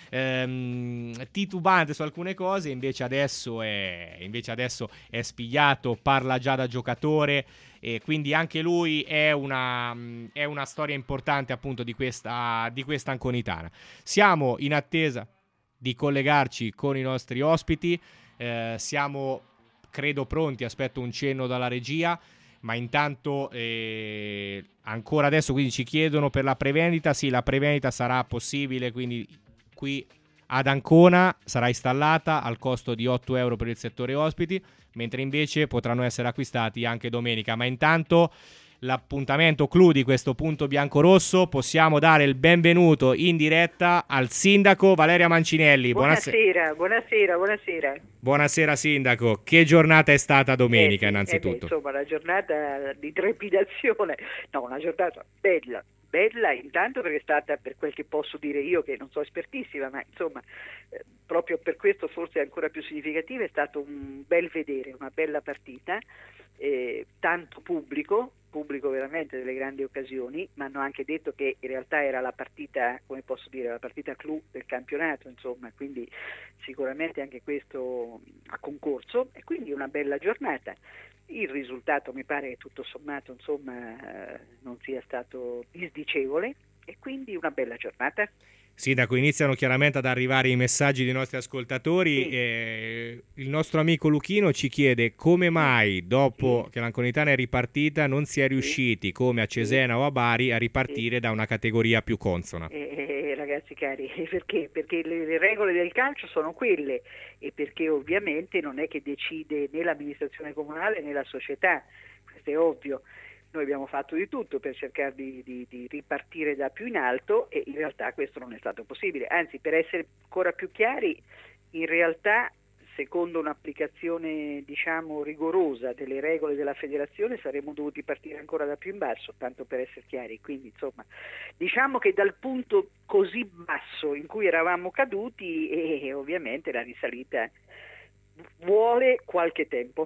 ehm, titubante su alcune cose, invece adesso è, invece adesso è spigliato, parla già da giocatore, e quindi anche lui è una, è una storia importante appunto di questa, di questa Anconitana. Siamo in attesa di collegarci con i nostri ospiti, eh, siamo credo pronti, aspetto un cenno dalla regia, ma intanto eh, ancora adesso quindi ci chiedono per la prevendita. Sì, la prevendita sarà possibile, quindi qui ad Ancona sarà installata al costo di otto euro per il settore ospiti, mentre invece potranno essere acquistati anche domenica. Ma intanto l'appuntamento clou di questo punto biancorosso, possiamo dare il benvenuto in diretta al sindaco Valeria Mancinelli. Buonasera, buonasera, buonasera. Buonasera sindaco, che giornata è stata domenica eh, innanzitutto? Eh beh, insomma, una giornata di trepidazione, no, una giornata bella, bella intanto perché è stata, per quel che posso dire io, che non so espertissima, ma insomma, eh, proprio per questo forse ancora più significativa, è stato un bel vedere, una bella partita, eh, tanto pubblico, pubblico veramente delle grandi occasioni, ma hanno anche detto che in realtà era la partita, come posso dire, la partita clou del campionato, insomma, quindi sicuramente anche questo ha concorso e quindi una bella giornata. Il risultato mi pare che tutto sommato insomma eh, non sia stato disdicevole e quindi una bella giornata. Sindaco, iniziano chiaramente ad arrivare i messaggi dei nostri ascoltatori. Sì. Eh, il nostro amico Luchino ci chiede come mai dopo sì. che l'Anconitana è ripartita non si è riusciti, sì. come a Cesena sì. o a Bari, a ripartire sì. da una categoria più consona. Eh, eh, ragazzi cari, perché? Perché le, le regole del calcio sono quelle e perché ovviamente non è che decide né l'amministrazione comunale né la società, questo è ovvio. Noi abbiamo fatto di tutto per cercare di, di, di ripartire da più in alto e in realtà questo non è stato possibile. Anzi, per essere ancora più chiari, in realtà, secondo un'applicazione diciamo rigorosa delle regole della federazione, saremmo dovuti partire ancora da più in basso, tanto per essere chiari. Quindi, insomma, diciamo che dal punto così basso in cui eravamo caduti, e, e ovviamente la risalita vuole qualche tempo.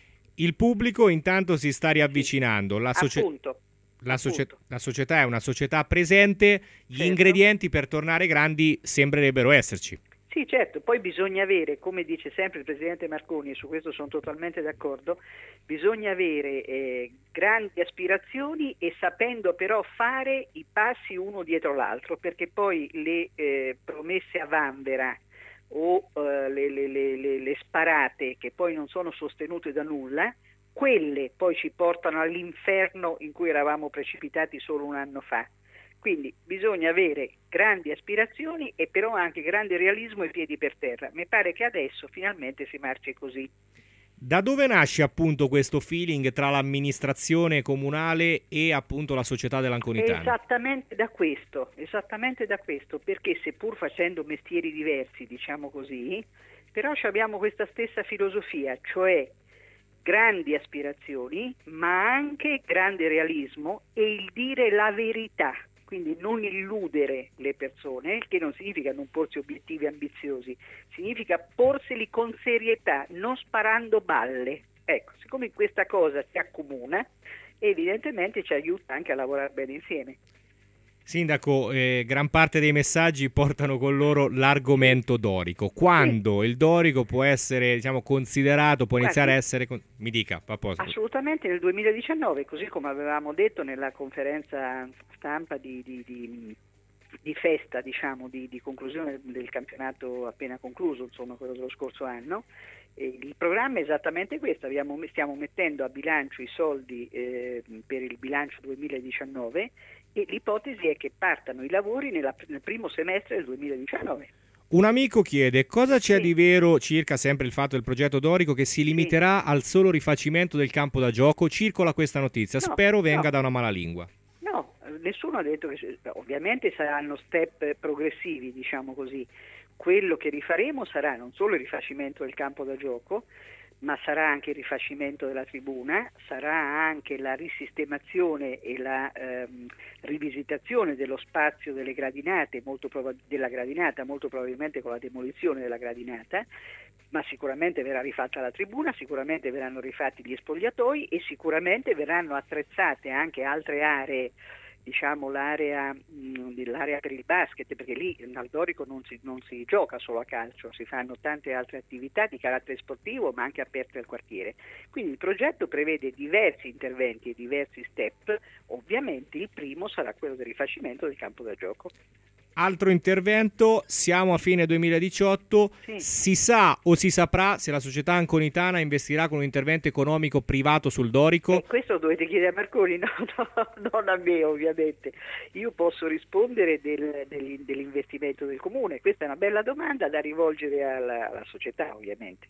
Il pubblico intanto si sta riavvicinando, la, socie- appunto, la, socie- la società è una società presente, gli certo. ingredienti per tornare grandi sembrerebbero esserci. Sì, certo, poi bisogna avere, come dice sempre il Presidente Marconi, e su questo sono totalmente d'accordo, bisogna avere eh, grandi aspirazioni e sapendo però fare i passi uno dietro l'altro, perché poi le eh, promesse a vanvera o uh, le, le, le, le sparate che poi non sono sostenute da nulla, quelle poi ci portano all'inferno in cui eravamo precipitati solo un anno fa. Quindi bisogna avere grandi aspirazioni e però anche grande realismo e piedi per terra. Mi pare che adesso finalmente si marci così. Da dove nasce appunto questo feeling tra l'amministrazione comunale e appunto la società dell'Anconitana? Esattamente da questo, esattamente da questo, perché seppur facendo mestieri diversi, diciamo così, però abbiamo questa stessa filosofia, cioè grandi aspirazioni, ma anche grande realismo e il dire la verità. Quindi non illudere le persone, che non significa non porsi obiettivi ambiziosi, significa porseli con serietà, non sparando balle. Ecco, siccome questa cosa ci accomuna, evidentemente ci aiuta anche a lavorare bene insieme. Sindaco, eh, gran parte dei messaggi portano con loro l'argomento dorico. Quando sì. il dorico può essere, diciamo, considerato, può Guardi, iniziare a essere... Con... Mi dica, a posto. Assolutamente nel duemiladiciannove, così come avevamo detto nella conferenza stampa di, di, di, di festa, diciamo, di, di conclusione del campionato appena concluso, insomma, quello dello scorso anno. E il programma è esattamente questo, abbiamo, stiamo mettendo a bilancio i soldi eh, per il bilancio duemiladiciannove e l'ipotesi è che partano i lavori nella, nel primo semestre del duemiladiciannove. Un amico chiede cosa c'è sì. di vero circa sempre il fatto del progetto dorico che si limiterà sì. al solo rifacimento del campo da gioco. Circola questa notizia, no, spero venga no. da una malalingua. No, nessuno ha detto che ovviamente saranno step progressivi, diciamo così. Quello che rifaremo sarà non solo il rifacimento del campo da gioco, ma sarà anche il rifacimento della tribuna, sarà anche la risistemazione e la ehm, rivisitazione dello spazio delle gradinate, molto prob- della gradinata, molto probabilmente con la demolizione della gradinata, ma sicuramente verrà rifatta la tribuna, sicuramente verranno rifatti gli spogliatoi e sicuramente verranno attrezzate anche altre aree, diciamo l'area, mh, l'area per il basket, perché lì al Dorico non si, non si gioca solo a calcio, si fanno tante altre attività di carattere sportivo ma anche aperte al quartiere. Quindi il progetto prevede diversi interventi e diversi step, ovviamente il primo sarà quello del rifacimento del campo da gioco. Altro intervento, siamo a fine duemiladiciotto, sì. si sa o si saprà se la società Anconitana investirà con un intervento economico privato sul Dorico? Eh, questo lo dovete chiedere a Marconi, no, no, non a me ovviamente. Io posso rispondere del, del, dell'investimento del comune, questa è una bella domanda da rivolgere alla, alla società ovviamente.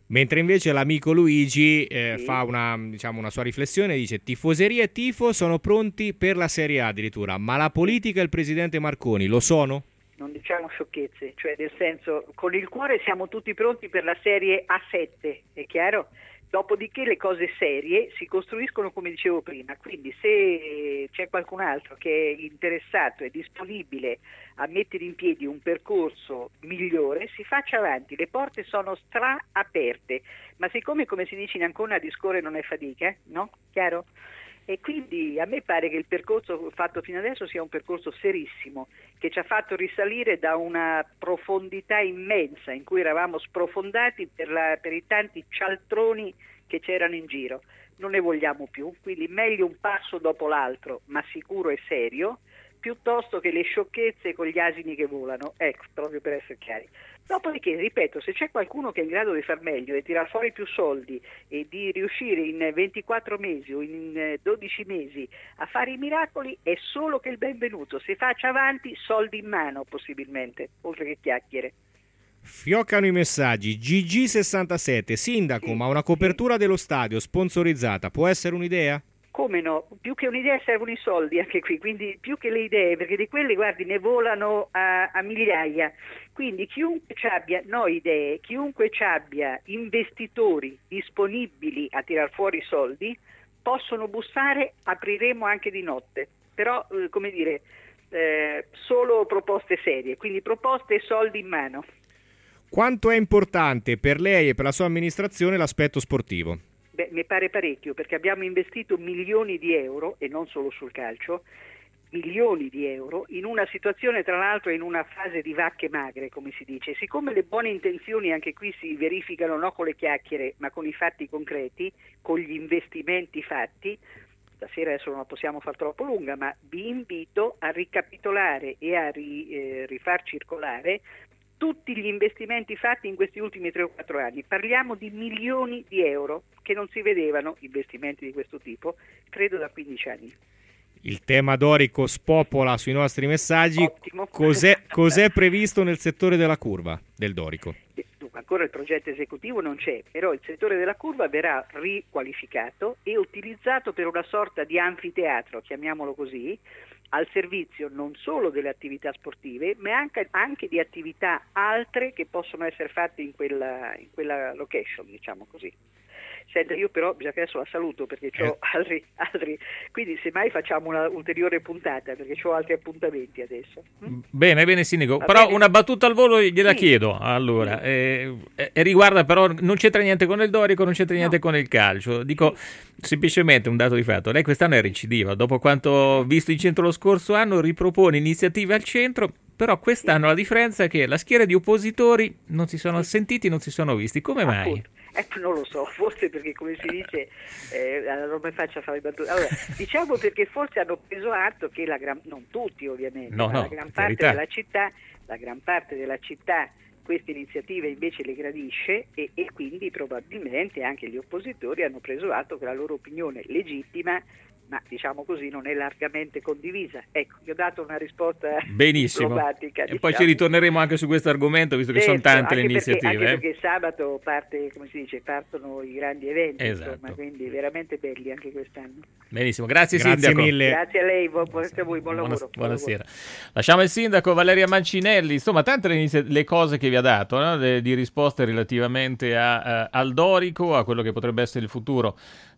Mentre invece l'amico Luigi eh, Sì. fa una, diciamo, una sua riflessione, dice: tifoseria e tifo sono pronti per la Serie A addirittura, ma la politica e il presidente Marconi lo sono? Non diciamo sciocchezze, cioè nel senso, con il cuore siamo tutti pronti per la serie A sette, è chiaro? Dopodiché le cose serie si costruiscono come dicevo prima, quindi se c'è qualcun altro che è interessato e disponibile a mettere in piedi un percorso migliore, si faccia avanti, le porte sono stra aperte, ma siccome, come si dice in Ancona, discorre non è fatica, no? Chiaro? E quindi a me pare che il percorso fatto fino adesso sia un percorso serissimo, che ci ha fatto risalire da una profondità immensa in cui eravamo sprofondati per, la, per i tanti cialtroni che c'erano in giro. Non ne vogliamo più, quindi meglio un passo dopo l'altro, ma sicuro e serio, piuttosto che le sciocchezze con gli asini che volano, ecco, proprio per essere chiari. Dopodiché, ripeto, se c'è qualcuno che è in grado di far meglio e tirar fuori più soldi e di riuscire in ventiquattro mesi o in dodici mesi a fare i miracoli, è solo che il benvenuto. Se faccia avanti, soldi in mano possibilmente, oltre che chiacchiere. Fioccano i messaggi. G G sessantasette, sindaco, Sì, ma una copertura dello stadio sponsorizzata può essere un'idea? Come no? Più che un'idea servono i soldi anche qui, quindi più che le idee, perché di quelle, guardi, ne volano a, a migliaia. Quindi chiunque ci abbia, no idee, chiunque ci abbia investitori disponibili a tirar fuori i soldi, possono bussare, apriremo anche di notte. Però, eh, come dire, eh, solo proposte serie, quindi proposte e soldi in mano. Quanto è importante per lei e per la sua amministrazione l'aspetto sportivo? Beh, mi pare parecchio, perché abbiamo investito milioni di euro, e non solo sul calcio, milioni di euro, in una situazione, tra l'altro, in una fase di vacche magre, come si dice. Siccome le buone intenzioni anche qui si verificano non con le chiacchiere, ma con i fatti concreti, con gli investimenti fatti, stasera adesso non la possiamo far troppo lunga, ma vi invito a ricapitolare e a ri, eh, rifar circolare tutti gli investimenti fatti in questi ultimi tre o quattro anni. Parliamo di milioni di euro che non si vedevano, investimenti di questo tipo, credo da quindici anni. Il tema dorico spopola sui nostri messaggi. Ottimo. Cos'è, cos'è previsto nel settore della curva del dorico? Dunque, ancora il progetto esecutivo non c'è, però il settore della curva verrà riqualificato e utilizzato per una sorta di anfiteatro, chiamiamolo così, al servizio non solo delle attività sportive, ma anche, anche di attività altre che possono essere fatte in quella, in quella location, diciamo così. Senta, io però bisogna che adesso la saluto perché ho eh. altri, altri, quindi semmai facciamo una ulteriore puntata perché ho altri appuntamenti adesso. Hm? Bene, bene Sindaco, Va però bene? una battuta al volo gliela Sì. chiedo, allora, Sì. eh, eh, riguarda però, non c'entra niente con il dorico, non c'entra niente No. con il calcio, dico semplicemente un dato di fatto, lei quest'anno è recidiva, dopo quanto visto in centro lo scorso anno, ripropone iniziative al centro, però quest'anno la differenza è che la schiera di oppositori non si sono sentiti, non si sono visti, come mai? Appunto. Ecco, non lo so, forse perché come si dice, eh, non mi faccia fare battute. Allora, diciamo perché forse hanno preso atto che la gran, non tutti ovviamente, No, ma no, la gran per parte carità. della città, la gran parte della città queste iniziative invece le gradisce e, e quindi probabilmente anche gli oppositori hanno preso atto che la loro opinione legittima, ma diciamo così non è largamente condivisa. Ecco, vi ho dato una risposta Benissimo, diplomatica. e diciamo. poi ci ritorneremo anche su questo argomento, visto che sono Certo, tante le anche perché- iniziative. Anche eh. perché sabato parte, come si dice, partono i grandi eventi, Esatto. insomma, quindi veramente belli anche quest'anno. Benissimo, grazie, Grazie Sindaco. mille. Grazie a lei, buon, buon, a voi, buon Buona- lavoro. buon buonasera. Lasciamo il sindaco Valeria Mancinelli, insomma tante le, inizi- le cose che vi ha dato, no? Le- di risposte relativamente a, a- al dorico, a quello che potrebbe essere il futuro.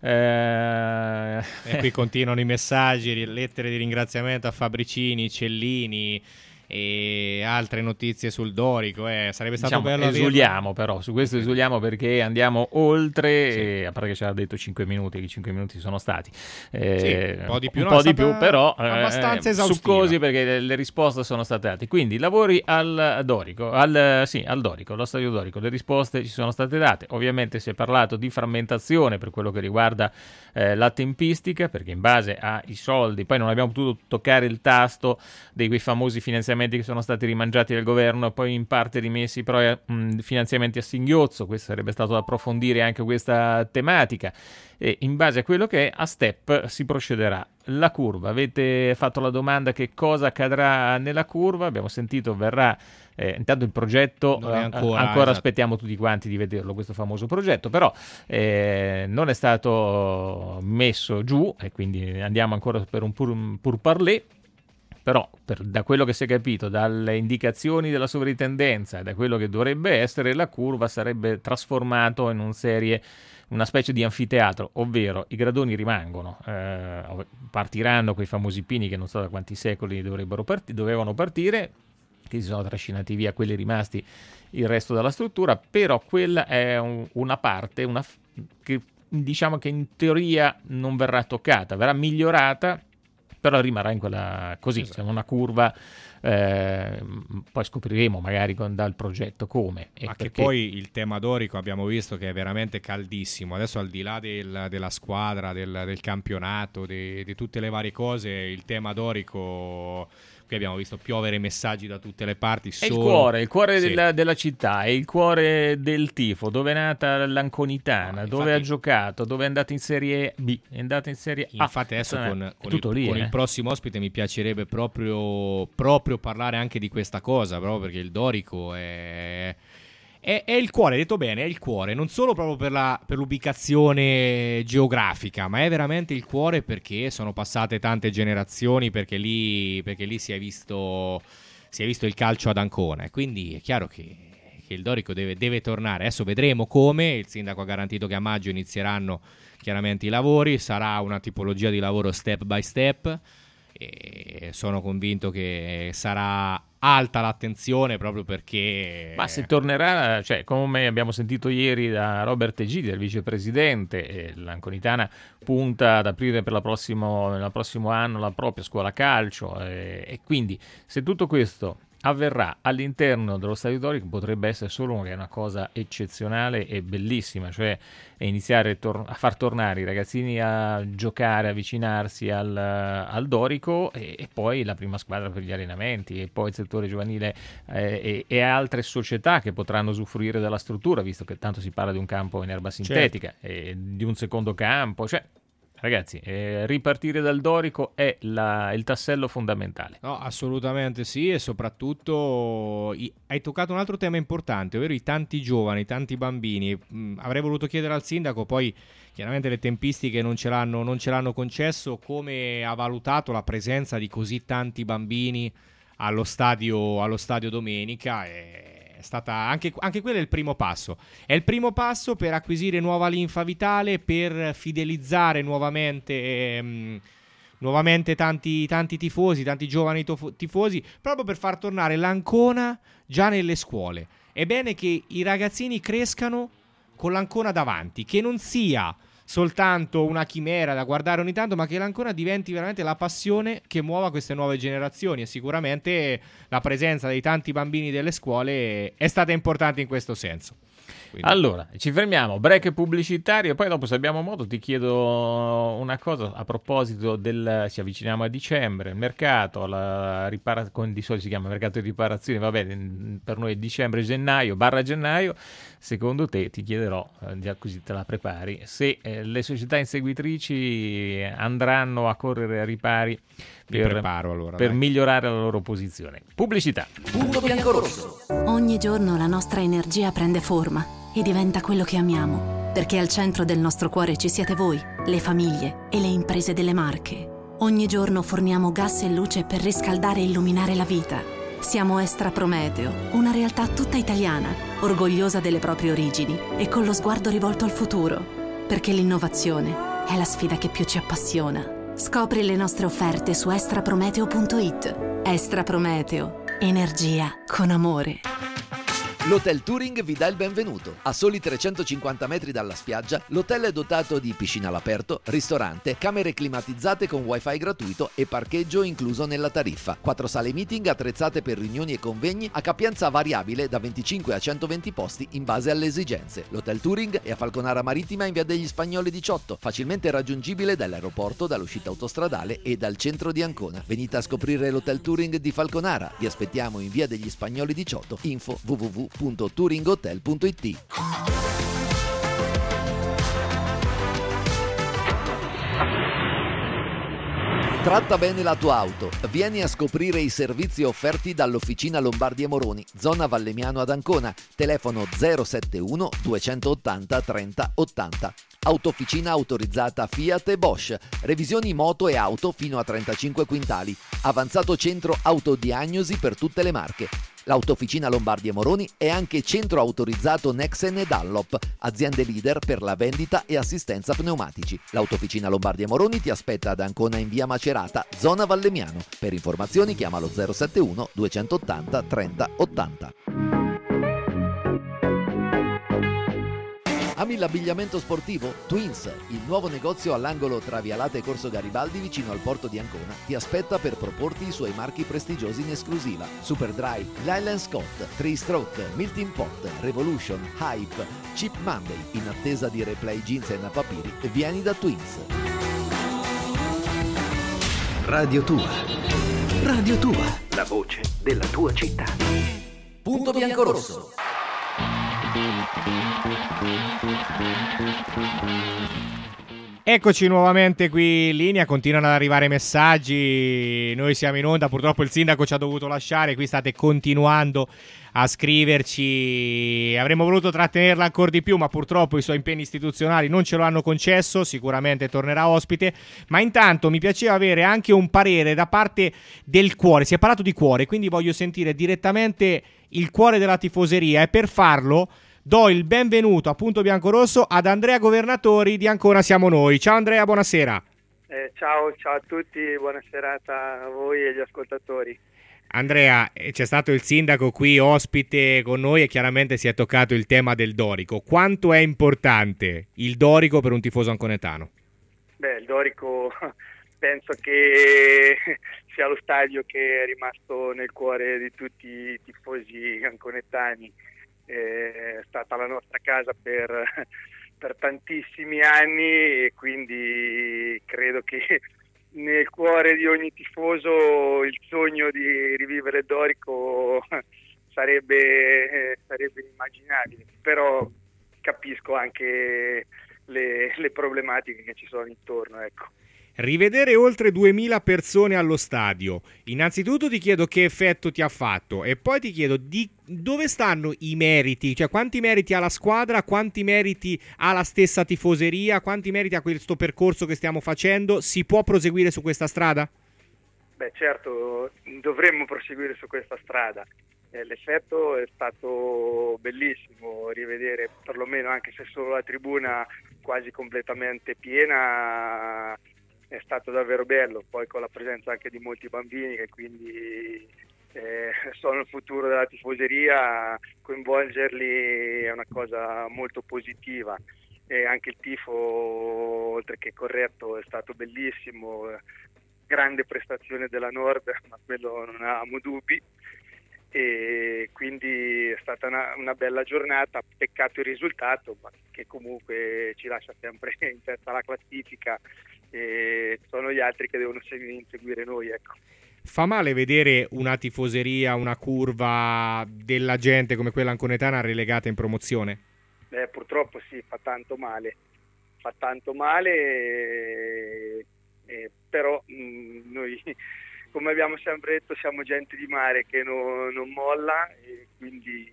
Eh... E qui continuano i messaggi, lettere di ringraziamento a Fabricini, Cellini e altre notizie sul dorico. Eh, sarebbe stato Diciamo, bello averlo. esuliamo però, su questo esuliamo perché andiamo oltre, e, a parte che ci ha detto cinque minuti, che cinque minuti sono stati. Eh, Sì, un po' di più, un no, po' è di stata più, però abbastanza eh, esaustiva. succosi perché le, le risposte sono state date. Quindi lavori al Dorico, al, sì, al Dorico, allo stadio Dorico, le risposte ci sono state date. Ovviamente si è parlato di frammentazione per quello che riguarda eh, la tempistica, perché in base ai soldi, poi non abbiamo potuto toccare il tasto dei quei famosi finanziamenti finanziamenti che sono stati rimangiati dal governo e poi in parte rimessi però a mh, finanziamenti a singhiozzo. Questo sarebbe stato da approfondire anche questa tematica, e in base a quello che è a step si procederà. La curva, avete fatto la domanda che cosa accadrà nella curva, abbiamo sentito verrà eh, intanto il progetto, non è ancora, ancora esatto. Aspettiamo tutti quanti di vederlo questo famoso progetto, però eh, non è stato messo giù e quindi andiamo ancora per un pur, pur parler. Però per, da quello che si è capito, dalle indicazioni della sovrintendenza e da quello che dovrebbe essere, la curva sarebbe trasformato in un serie, una specie di anfiteatro, ovvero i gradoni rimangono, eh, partiranno quei famosi pini che non so da quanti secoli dovrebbero part- dovevano partire, che si sono trascinati via quelli rimasti, il resto della struttura, però quella è un, una parte una, che diciamo che in teoria non verrà toccata, verrà migliorata, però rimarrà in quella così, esatto. Una curva, eh, poi scopriremo magari con, dal progetto come. E Ma perché... che poi il tema dorico abbiamo visto che è veramente caldissimo, adesso al di là del, della squadra, del, del campionato, di tutte le varie cose, il tema dorico... Qui abbiamo visto piovere messaggi da tutte le parti. È solo... il cuore, il cuore sì. della, della città, è il cuore del tifo, dove è nata l'Anconitana, no, dove infatti... ha giocato, dove è andata in Serie B, è andata in Serie A. Infatti adesso ah, con, con, tutto il, lì, con eh. il prossimo ospite mi piacerebbe proprio, proprio parlare anche di questa cosa, proprio perché il dorico è... È, è il cuore, detto bene, è il cuore, non solo proprio per, la, per l'ubicazione geografica, ma è veramente il cuore perché sono passate tante generazioni, perché lì, perché lì si è visto, si è visto il calcio ad Ancona, e quindi è chiaro che, che il dorico deve, deve tornare. Adesso vedremo come, il sindaco ha garantito che a maggio inizieranno chiaramente i lavori, sarà una tipologia di lavoro step by step, e sono convinto che sarà alta l'attenzione proprio perché... Ma se tornerà, cioè come abbiamo sentito ieri da Robert Egidi, del vicepresidente, eh, l'Anconitana punta ad aprire per la prossimo, nel prossimo anno la propria scuola calcio, eh, e quindi se tutto questo avverrà all'interno dello stadio dorico potrebbe essere solo una cosa eccezionale e bellissima, cioè iniziare tor- a far tornare i ragazzini a giocare, avvicinarsi al, al dorico, e, e poi la prima squadra per gli allenamenti, e poi il settore giovanile eh, e, e altre società che potranno usufruire della struttura, visto che tanto si parla di un campo in erba sintetica, certo. E di un secondo campo, cioè ragazzi, eh, ripartire dal dorico è la, il tassello fondamentale. No, assolutamente sì, e soprattutto i, hai toccato un altro tema importante, ovvero i tanti giovani, i tanti bambini. Mh, avrei voluto chiedere al sindaco, poi chiaramente le tempistiche non ce l'hanno, non ce l'hanno concesso, come ha valutato la presenza di così tanti bambini allo stadio, allo stadio domenica. E... stata anche, anche quello è il primo passo. È il primo passo per acquisire nuova linfa vitale, per fidelizzare nuovamente, ehm, nuovamente tanti, tanti tifosi, tanti giovani tofo- tifosi, proprio per far tornare l'Ancona già nelle scuole. È bene che i ragazzini crescano con l'Ancona davanti, che non sia soltanto una chimera da guardare ogni tanto, ma che l'Ancona diventi veramente la passione che muova queste nuove generazioni, e sicuramente la presenza dei tanti bambini delle scuole è stata importante in questo senso. Quindi... Allora, ci fermiamo, break pubblicitario, e poi dopo, se abbiamo modo, ti chiedo una cosa a proposito del... ci avviciniamo a dicembre, il mercato, la ripara... con di solito si chiama mercato di riparazione, vabbè, per noi è dicembre, gennaio, barra gennaio. Secondo te, ti chiederò, già così te la prepari, se eh, le società inseguitrici andranno a correre a ripari per, preparo, allora, per migliorare la loro posizione. Pubblicità. Punto biancorosso. Ogni giorno la nostra energia prende forma e diventa quello che amiamo, perché al centro del nostro cuore ci siete voi, le famiglie e le imprese delle Marche. Ogni giorno forniamo gas e luce per riscaldare e illuminare la vita. Siamo Estra Prometeo, una realtà tutta italiana, orgogliosa delle proprie origini e con lo sguardo rivolto al futuro, perché l'innovazione è la sfida che più ci appassiona. Scopri le nostre offerte su estra prometeo punto it. Estra Prometeo, energia con amore. L'Hotel Touring vi dà il benvenuto. A soli trecentocinquanta metri dalla spiaggia, l'hotel è dotato di piscina all'aperto, ristorante, camere climatizzate con wifi gratuito e parcheggio incluso nella tariffa. Quattro sale meeting attrezzate per riunioni e convegni a capienza variabile da venticinque a centoventi posti in base alle esigenze. L'Hotel Touring è a Falconara Marittima in via degli Spagnoli diciotto, facilmente raggiungibile dall'aeroporto, dall'uscita autostradale e dal centro di Ancona. Venite a scoprire l'Hotel Touring di Falconara. Vi aspettiamo in via degli Spagnoli diciotto. Info w w w punto touringhotel punto i t. Tratta bene la tua auto. Vieni a scoprire i servizi offerti dall'Officina Lombardi e Moroni, zona Vallemiano ad Ancona. Telefono zero sette uno duecentottanta trenta ottanta. Autofficina autorizzata Fiat e Bosch. Revisioni moto e auto fino a trentacinque quintali. Avanzato centro autodiagnosi per tutte le marche. L'Autofficina Lombardi e Moroni è anche centro autorizzato Nexen e Dunlop, aziende leader per la vendita e assistenza pneumatici. L'Autofficina Lombardi e Moroni ti aspetta ad Ancona in via Macerata, zona Vallemiano. Per informazioni chiamalo zero sette uno duecentottanta trenta ottanta. Ami l'abbigliamento sportivo? Twins, il nuovo negozio all'angolo tra Vialate e Corso Garibaldi vicino al porto di Ancona, ti aspetta per proporti i suoi marchi prestigiosi in esclusiva. Superdry, Lylan Scott, Three Stroke, Milton Pot, Revolution, Hype, Cheap Monday. In attesa di replay jeans e napapiri, vieni da Twins. Radio Tua. Radio Tua. La voce della tua città. Punto bianco-rosso. Eccoci nuovamente qui in linea, continuano ad arrivare messaggi, noi siamo in onda, purtroppo il sindaco ci ha dovuto lasciare, qui state continuando a scriverci, avremmo voluto trattenerla ancora di più ma purtroppo i suoi impegni istituzionali non ce lo hanno concesso, sicuramente tornerà ospite, ma intanto mi piaceva avere anche un parere da parte del cuore, si è parlato di cuore, quindi voglio sentire direttamente il cuore della tifoseria e per farlo do il benvenuto a Punto Biancorosso ad Andrea Governatori di Ancona Siamo Noi. Ciao Andrea, buonasera. Eh, ciao, ciao a tutti, buona serata a voi e agli ascoltatori. Andrea, c'è stato il sindaco qui ospite con noi e chiaramente si è toccato il tema del Dorico. Quanto è importante il Dorico per un tifoso anconetano? Beh, il Dorico penso che sia lo stadio che è rimasto nel cuore di tutti i tifosi anconetani. È stata la nostra casa per, per tantissimi anni e quindi credo che nel cuore di ogni tifoso il sogno di rivivere il Dorico sarebbe, sarebbe inimmaginabile, però capisco anche le, le problematiche che ci sono intorno, ecco. Rivedere oltre duemila persone allo stadio, innanzitutto ti chiedo che effetto ti ha fatto e poi ti chiedo di dove stanno i meriti, cioè quanti meriti ha la squadra, quanti meriti ha la stessa tifoseria, quanti meriti ha questo percorso che stiamo facendo, si può proseguire su questa strada? Beh certo, dovremmo proseguire su questa strada, eh, l'effetto è stato bellissimo, rivedere perlomeno anche se solo la tribuna quasi completamente piena è stato davvero bello, poi con la presenza anche di molti bambini che quindi eh, sono il futuro della tifoseria, coinvolgerli è una cosa molto positiva e anche il tifo oltre che corretto è stato bellissimo, grande prestazione della Nord, ma quello non avevamo dubbi e quindi è stata una, una bella giornata, peccato il risultato ma che comunque ci lascia sempre in testa alla classifica e sono gli altri che devono seguire noi, ecco. Fa male vedere una tifoseria, una curva della gente come quella anconetana relegata in promozione? Eh, purtroppo sì, fa tanto male, fa tanto male, eh, eh, però mh, noi come abbiamo sempre detto siamo gente di mare che no, non molla e quindi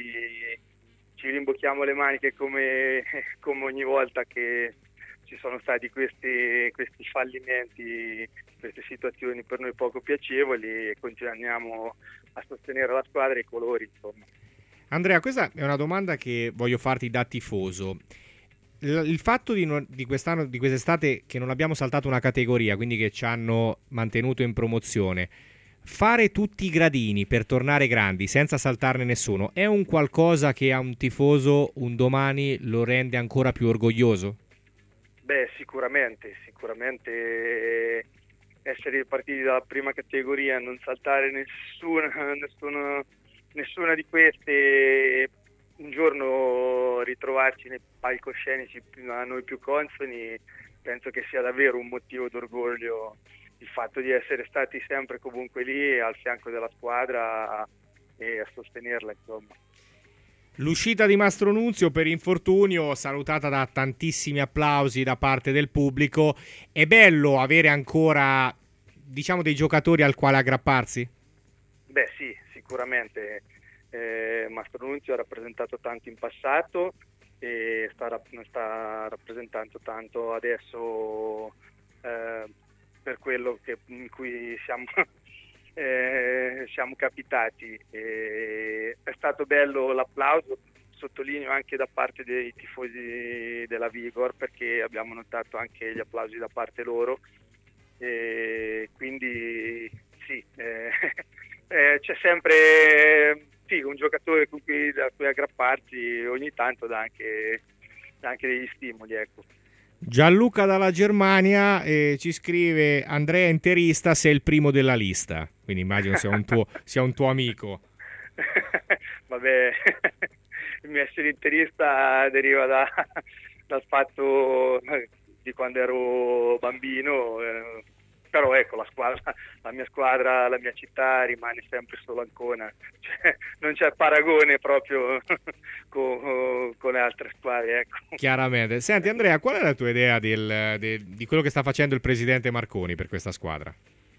ci rimbocchiamo le maniche come, come ogni volta che ci sono stati questi, questi fallimenti, queste situazioni per noi poco piacevoli e continuiamo a sostenere la squadra e i colori, insomma. Andrea, questa è una domanda che voglio farti da tifoso. Il fatto di, non, di quest'anno, di quest'estate che non abbiamo saltato una categoria, quindi che ci hanno mantenuto in promozione, Fare tutti i gradini per tornare grandi senza saltarne nessuno è un qualcosa che a un tifoso un domani lo rende ancora più orgoglioso? Beh, sicuramente, sicuramente essere partiti dalla prima categoria, non saltare nessuna, nessuna, nessuna di queste, un giorno ritrovarci nei palcoscenici a noi più consoni, penso che sia davvero un motivo d'orgoglio il fatto di essere stati sempre comunque lì al fianco della squadra e a sostenerla, insomma. L'uscita di Mastro Nunzio per infortunio, salutata da tantissimi applausi da parte del pubblico. È bello avere ancora, diciamo, dei giocatori al quale aggrapparsi? Beh sì, sicuramente. Eh, Mastro Nunzio ha rappresentato tanto in passato e sta, sta rappresentando tanto adesso, eh, per quello che, in cui siamo, eh, siamo capitati. E è stato bello l'applauso, sottolineo anche da parte dei tifosi della Vigor, perché abbiamo notato anche gli applausi da parte loro, e quindi sì, eh, eh, c'è sempre sì, un giocatore con cui, da cui aggrapparsi ogni tanto, dà anche, dà anche degli stimoli, ecco. Gianluca dalla Germania eh, ci scrive: Andrea interista, sei il primo della lista, quindi immagino sia un tuo, sia un tuo amico. Vabbè, il mio essere interista deriva da, dal fatto di quando ero bambino, eh, però ecco, la squadra, la mia squadra, la mia città rimane sempre solo Ancona, cioè, non c'è paragone proprio con, con le altre squadre, ecco. Chiaramente. Senti Andrea, qual è la tua idea del, de, di quello che sta facendo il presidente Marconi per questa squadra?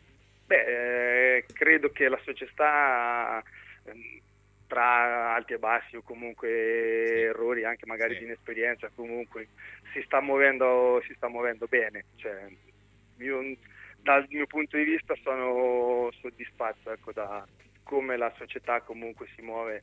Beh, eh, credo che la società, eh, tra alti e bassi o comunque sì. errori anche magari sì. di inesperienza, comunque si sta muovendo, si sta muovendo bene, cioè, io, dal mio punto di vista sono soddisfatto, ecco, da come la società comunque si muove,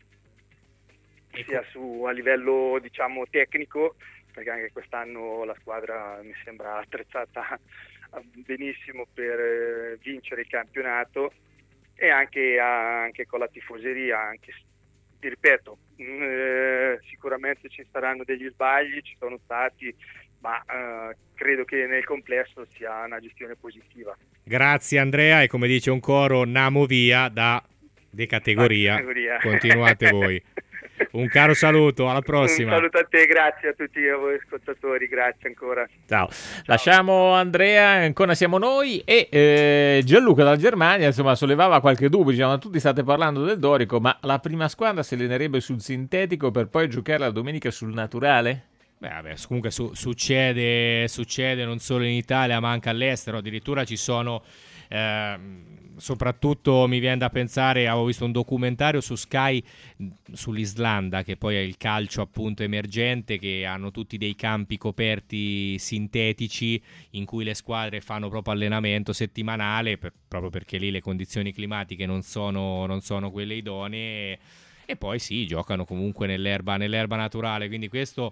ecco. sia su a livello, diciamo, tecnico, perché anche quest'anno la squadra mi sembra attrezzata benissimo per vincere il campionato, e anche, anche con la tifoseria, anche, ti ripeto, eh, sicuramente ci saranno degli sbagli, ci sono stati, ma eh, credo che nel complesso sia una gestione positiva. Grazie Andrea, e come dice un coro, namo via da de categoria, categoria. Continuate voi. Un caro saluto, alla prossima. Un saluto a te, grazie a tutti voi ascoltatori, grazie ancora. Ciao. Ciao. Lasciamo Andrea, ancora siamo noi, e eh, Gianluca dalla Germania, insomma, sollevava qualche dubbio, diciamo, tutti state parlando del dorico, ma la prima squadra si allenerebbe sul sintetico per poi giocare la domenica sul naturale? Beh, vabbè, comunque su- succede, succede non solo in Italia ma anche all'estero, addirittura ci sono, eh, soprattutto mi viene da pensare, avevo visto un documentario su Sky sull'Islanda, che poi è il calcio appunto emergente, che hanno tutti dei campi coperti sintetici in cui le squadre fanno proprio allenamento settimanale, per, proprio perché lì le condizioni climatiche non sono, non sono quelle idonee, e poi sì, giocano comunque nell'erba, nell'erba naturale, quindi questo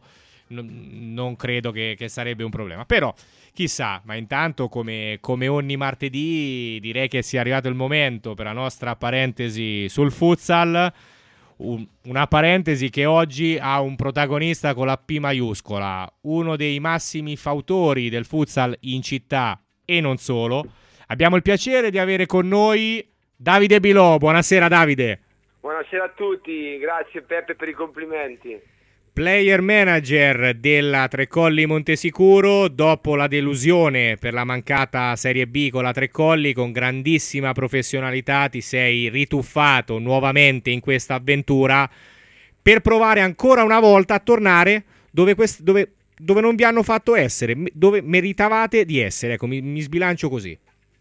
non credo che, che sarebbe un problema, però chissà. Ma intanto, come, come ogni martedì, direi che sia arrivato il momento per la nostra parentesi sul futsal, un, una parentesi che oggi ha un protagonista con la P maiuscola, uno dei massimi fautori del futsal in città e non solo. Abbiamo il piacere di avere con noi Davide Bilò. Buonasera Davide. Buonasera a tutti, grazie Peppe per i complimenti. Player manager della Trecolli Montesicuro, dopo la delusione per la mancata Serie B con la Trecolli, con grandissima professionalità ti sei rituffato nuovamente in questa avventura per provare ancora una volta a tornare dove, quest- dove, dove non vi hanno fatto essere, dove meritavate di essere. Ecco, mi, mi sbilancio così.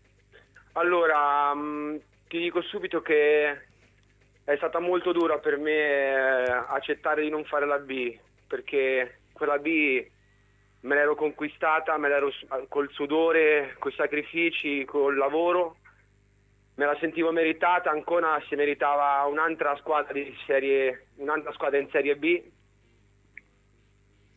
Allora, mh, ti dico subito che è stata molto dura per me eh, accettare di non fare la B, perché quella B me l'ero conquistata, me l'ero col sudore, coi sacrifici, col lavoro, me la sentivo meritata. Ancora si meritava un'altra squadra di serie, un'altra squadra in Serie B,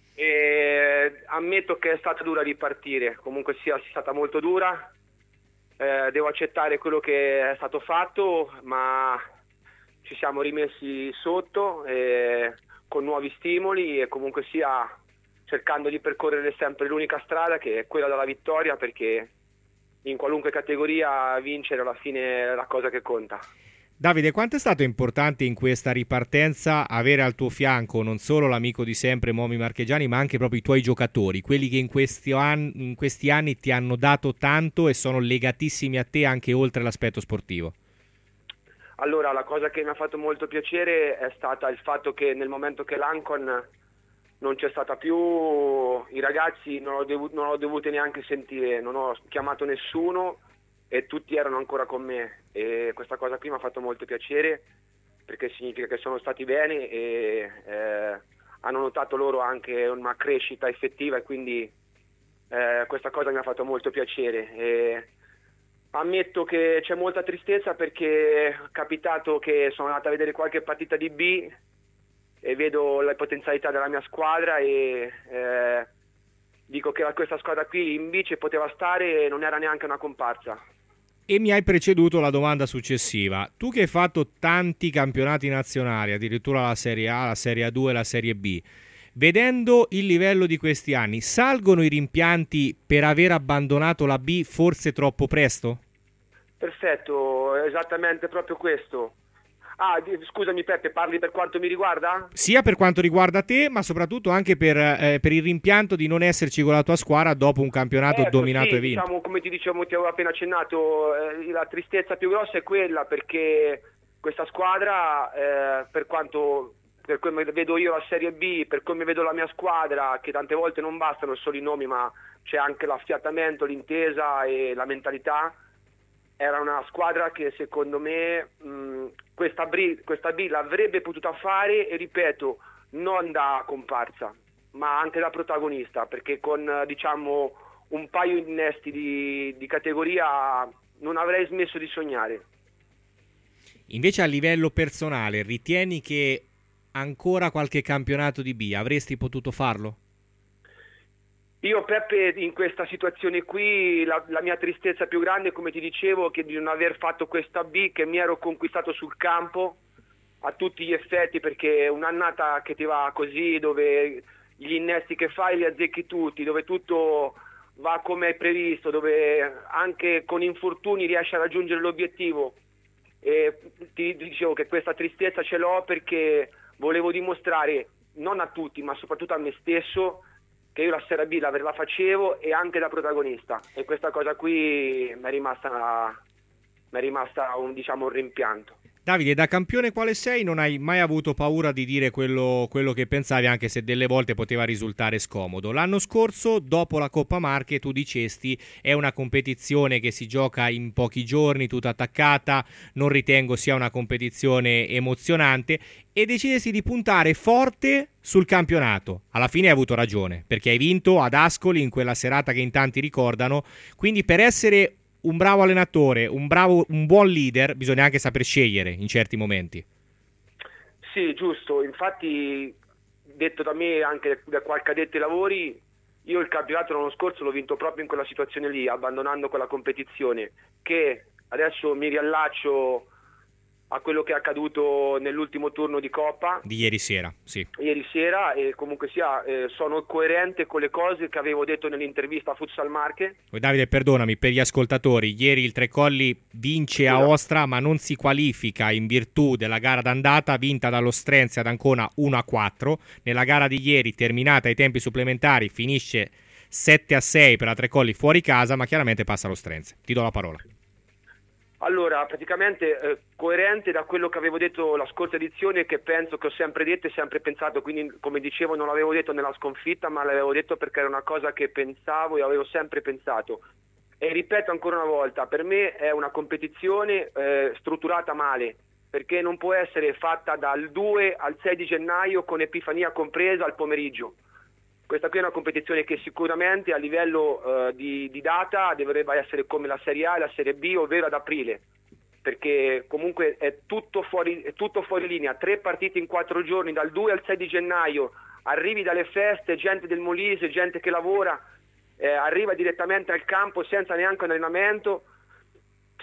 e ammetto che è stata dura ripartire, comunque sia, è stata molto dura, eh, devo accettare quello che è stato fatto, ma ci siamo rimessi sotto eh, con nuovi stimoli e comunque sia cercando di percorrere sempre l'unica strada che è quella della vittoria, perché in qualunque categoria vincere alla fine è la cosa che conta. Davide, quanto è stato importante in questa ripartenza avere al tuo fianco non solo l'amico di sempre Momi Marchegiani, ma anche proprio i tuoi giocatori, quelli che in questi, anni, in questi anni ti hanno dato tanto e sono legatissimi a te anche oltre l'aspetto sportivo? Allora, la cosa che mi ha fatto molto piacere è stata il fatto che nel momento che l'Ancon non c'è stata più, i ragazzi non ho, dovuto, non ho dovuto neanche sentire, non ho chiamato nessuno e tutti erano ancora con me, e questa cosa qui mi ha fatto molto piacere, perché significa che sono stati bene e eh, hanno notato loro anche una crescita effettiva, e quindi eh, questa cosa mi ha fatto molto piacere. E ammetto che c'è molta tristezza, perché è capitato che sono andato a vedere qualche partita di B e vedo le potenzialità della mia squadra e eh, dico che questa squadra qui in B ci poteva stare e non era neanche una comparsa. E mi hai preceduto la domanda successiva. Tu che hai fatto tanti campionati nazionali, addirittura la Serie A, la Serie A due e la Serie B, vedendo il livello di questi anni, salgono i rimpianti per aver abbandonato la B forse troppo presto? Perfetto, esattamente proprio questo. Ah, scusami Peppe, parli per quanto mi riguarda? Sia per quanto riguarda te, ma soprattutto anche per, eh, per il rimpianto di non esserci con la tua squadra dopo un campionato ecco, dominato sì, e vinto. Diciamo, come ti dicevo, ti avevo appena accennato, eh, la tristezza più grossa è quella, perché questa squadra, eh, per quanto, per come vedo io la Serie B, per come vedo la mia squadra, che tante volte non bastano solo i nomi, ma c'è anche l'affiatamento, l'intesa e la mentalità, era una squadra che secondo me mh, questa, B, questa B l'avrebbe potuta fare, e ripeto, non da comparsa ma anche da protagonista, perché con diciamo un paio di innesti di, di categoria non avrei smesso di sognare. Invece a livello personale ritieni che ancora qualche campionato di B avresti potuto farlo? Io Peppe, in questa situazione qui la, la mia tristezza più grande, come ti dicevo, è che di non aver fatto questa B che mi ero conquistato sul campo a tutti gli effetti, perché un'annata che ti va così, dove gli innesti che fai li azzecchi tutti, dove tutto va come è previsto, dove anche con infortuni riesci a raggiungere l'obiettivo, e ti dicevo che questa tristezza ce l'ho perché volevo dimostrare non a tutti ma soprattutto a me stesso che io la Serie B la, la facevo, e anche da protagonista, e questa cosa qui mi è rimasta, mi è rimasta un, diciamo, un rimpianto. Davide, da campione quale sei non hai mai avuto paura di dire quello, quello che pensavi, anche se delle volte poteva risultare scomodo. L'anno scorso, dopo la Coppa Marche, tu dicesti è una competizione che si gioca in pochi giorni, tutta attaccata, non ritengo sia una competizione emozionante, e decidesti di puntare forte sul campionato. Alla fine hai avuto ragione, perché hai vinto ad Ascoli in quella serata che in tanti ricordano, quindi per essere un bravo allenatore, un bravo, un buon leader, bisogna anche saper scegliere in certi momenti. Sì, giusto, infatti detto da me anche da qualche addetto ai lavori, io il campionato l'anno scorso l'ho vinto proprio in quella situazione lì, abbandonando quella competizione, che adesso mi riallaccio a quello che è accaduto nell'ultimo turno di Coppa di ieri sera, sì. Ieri sera, e comunque sia eh, sono coerente con le cose che avevo detto nell'intervista a Futsal Marche. Davide, perdonami, per gli ascoltatori, ieri il Tre Colli vince a Ostra ma non si qualifica in virtù della gara d'andata vinta dallo Strenze ad Ancona uno a quattro. Nella gara di ieri, terminata ai tempi supplementari, finisce sette a sei per la Tre Colli fuori casa, ma chiaramente passa allo Strenze. Ti do la parola. Allora, praticamente eh, coerente da quello che avevo detto la scorsa edizione, che penso che ho sempre detto e sempre pensato, quindi come dicevo non l'avevo detto nella sconfitta, ma l'avevo detto perché era una cosa che pensavo e avevo sempre pensato. E ripeto ancora una volta, per me è una competizione eh, strutturata male, perché non può essere fatta dal due al sei di gennaio con Epifania compresa al pomeriggio. Questa qui è una competizione che sicuramente a livello uh, di, di data dovrebbe essere come la Serie A e la Serie B, ovvero ad aprile, perché comunque è tutto fuori, è tutto fuori linea, tre partite in quattro giorni, dal due al sei di gennaio, arrivi dalle feste, gente del Molise, gente che lavora, eh, arriva direttamente al campo senza neanche un allenamento,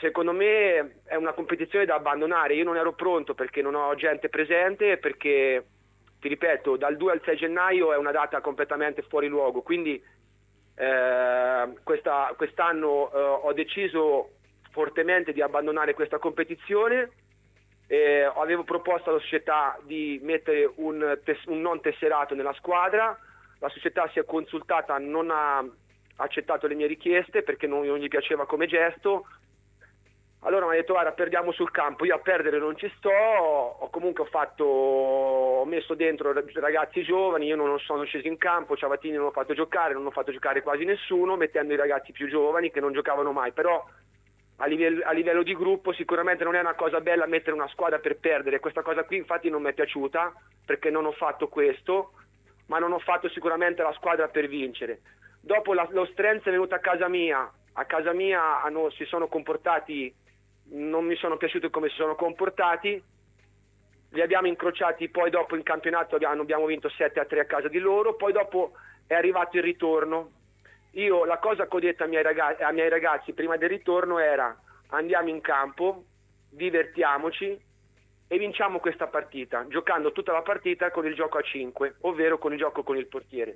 secondo me è una competizione da abbandonare. Io non ero pronto perché non ho gente presente, perché, ti ripeto, dal due al sei gennaio è una data completamente fuori luogo, quindi eh, questa, quest'anno eh, ho deciso fortemente di abbandonare questa competizione. Eh, avevo proposto alla società di mettere un, tes- un non tesserato nella squadra, la società si è consultata, non ha accettato le mie richieste perché non, non gli piaceva come gesto. Allora mi ha detto guarda, perdiamo sul campo, io a perdere non ci sto, ho comunque ho fatto, ho messo dentro ragazzi giovani, io non sono sceso in campo, Ciavatini non ho fatto giocare, non ho fatto giocare quasi nessuno, mettendo i ragazzi più giovani che non giocavano mai, però a livello, a livello di gruppo sicuramente non è una cosa bella mettere una squadra per perdere, questa cosa qui infatti non mi è piaciuta perché non ho fatto questo, ma non ho fatto sicuramente la squadra per vincere. Dopo la, lo Strenza è venuto a casa mia, a casa mia hanno, si sono comportati, non mi sono piaciuti come si sono comportati, li abbiamo incrociati, poi dopo in campionato abbiamo, abbiamo vinto sette a tre a casa di loro, poi dopo è arrivato il ritorno. Io la cosa che ho detto ai miei ragazzi, ai miei ragazzi prima del ritorno era andiamo in campo, divertiamoci e vinciamo questa partita, giocando tutta la partita con il gioco a cinque, ovvero con il gioco con il portiere.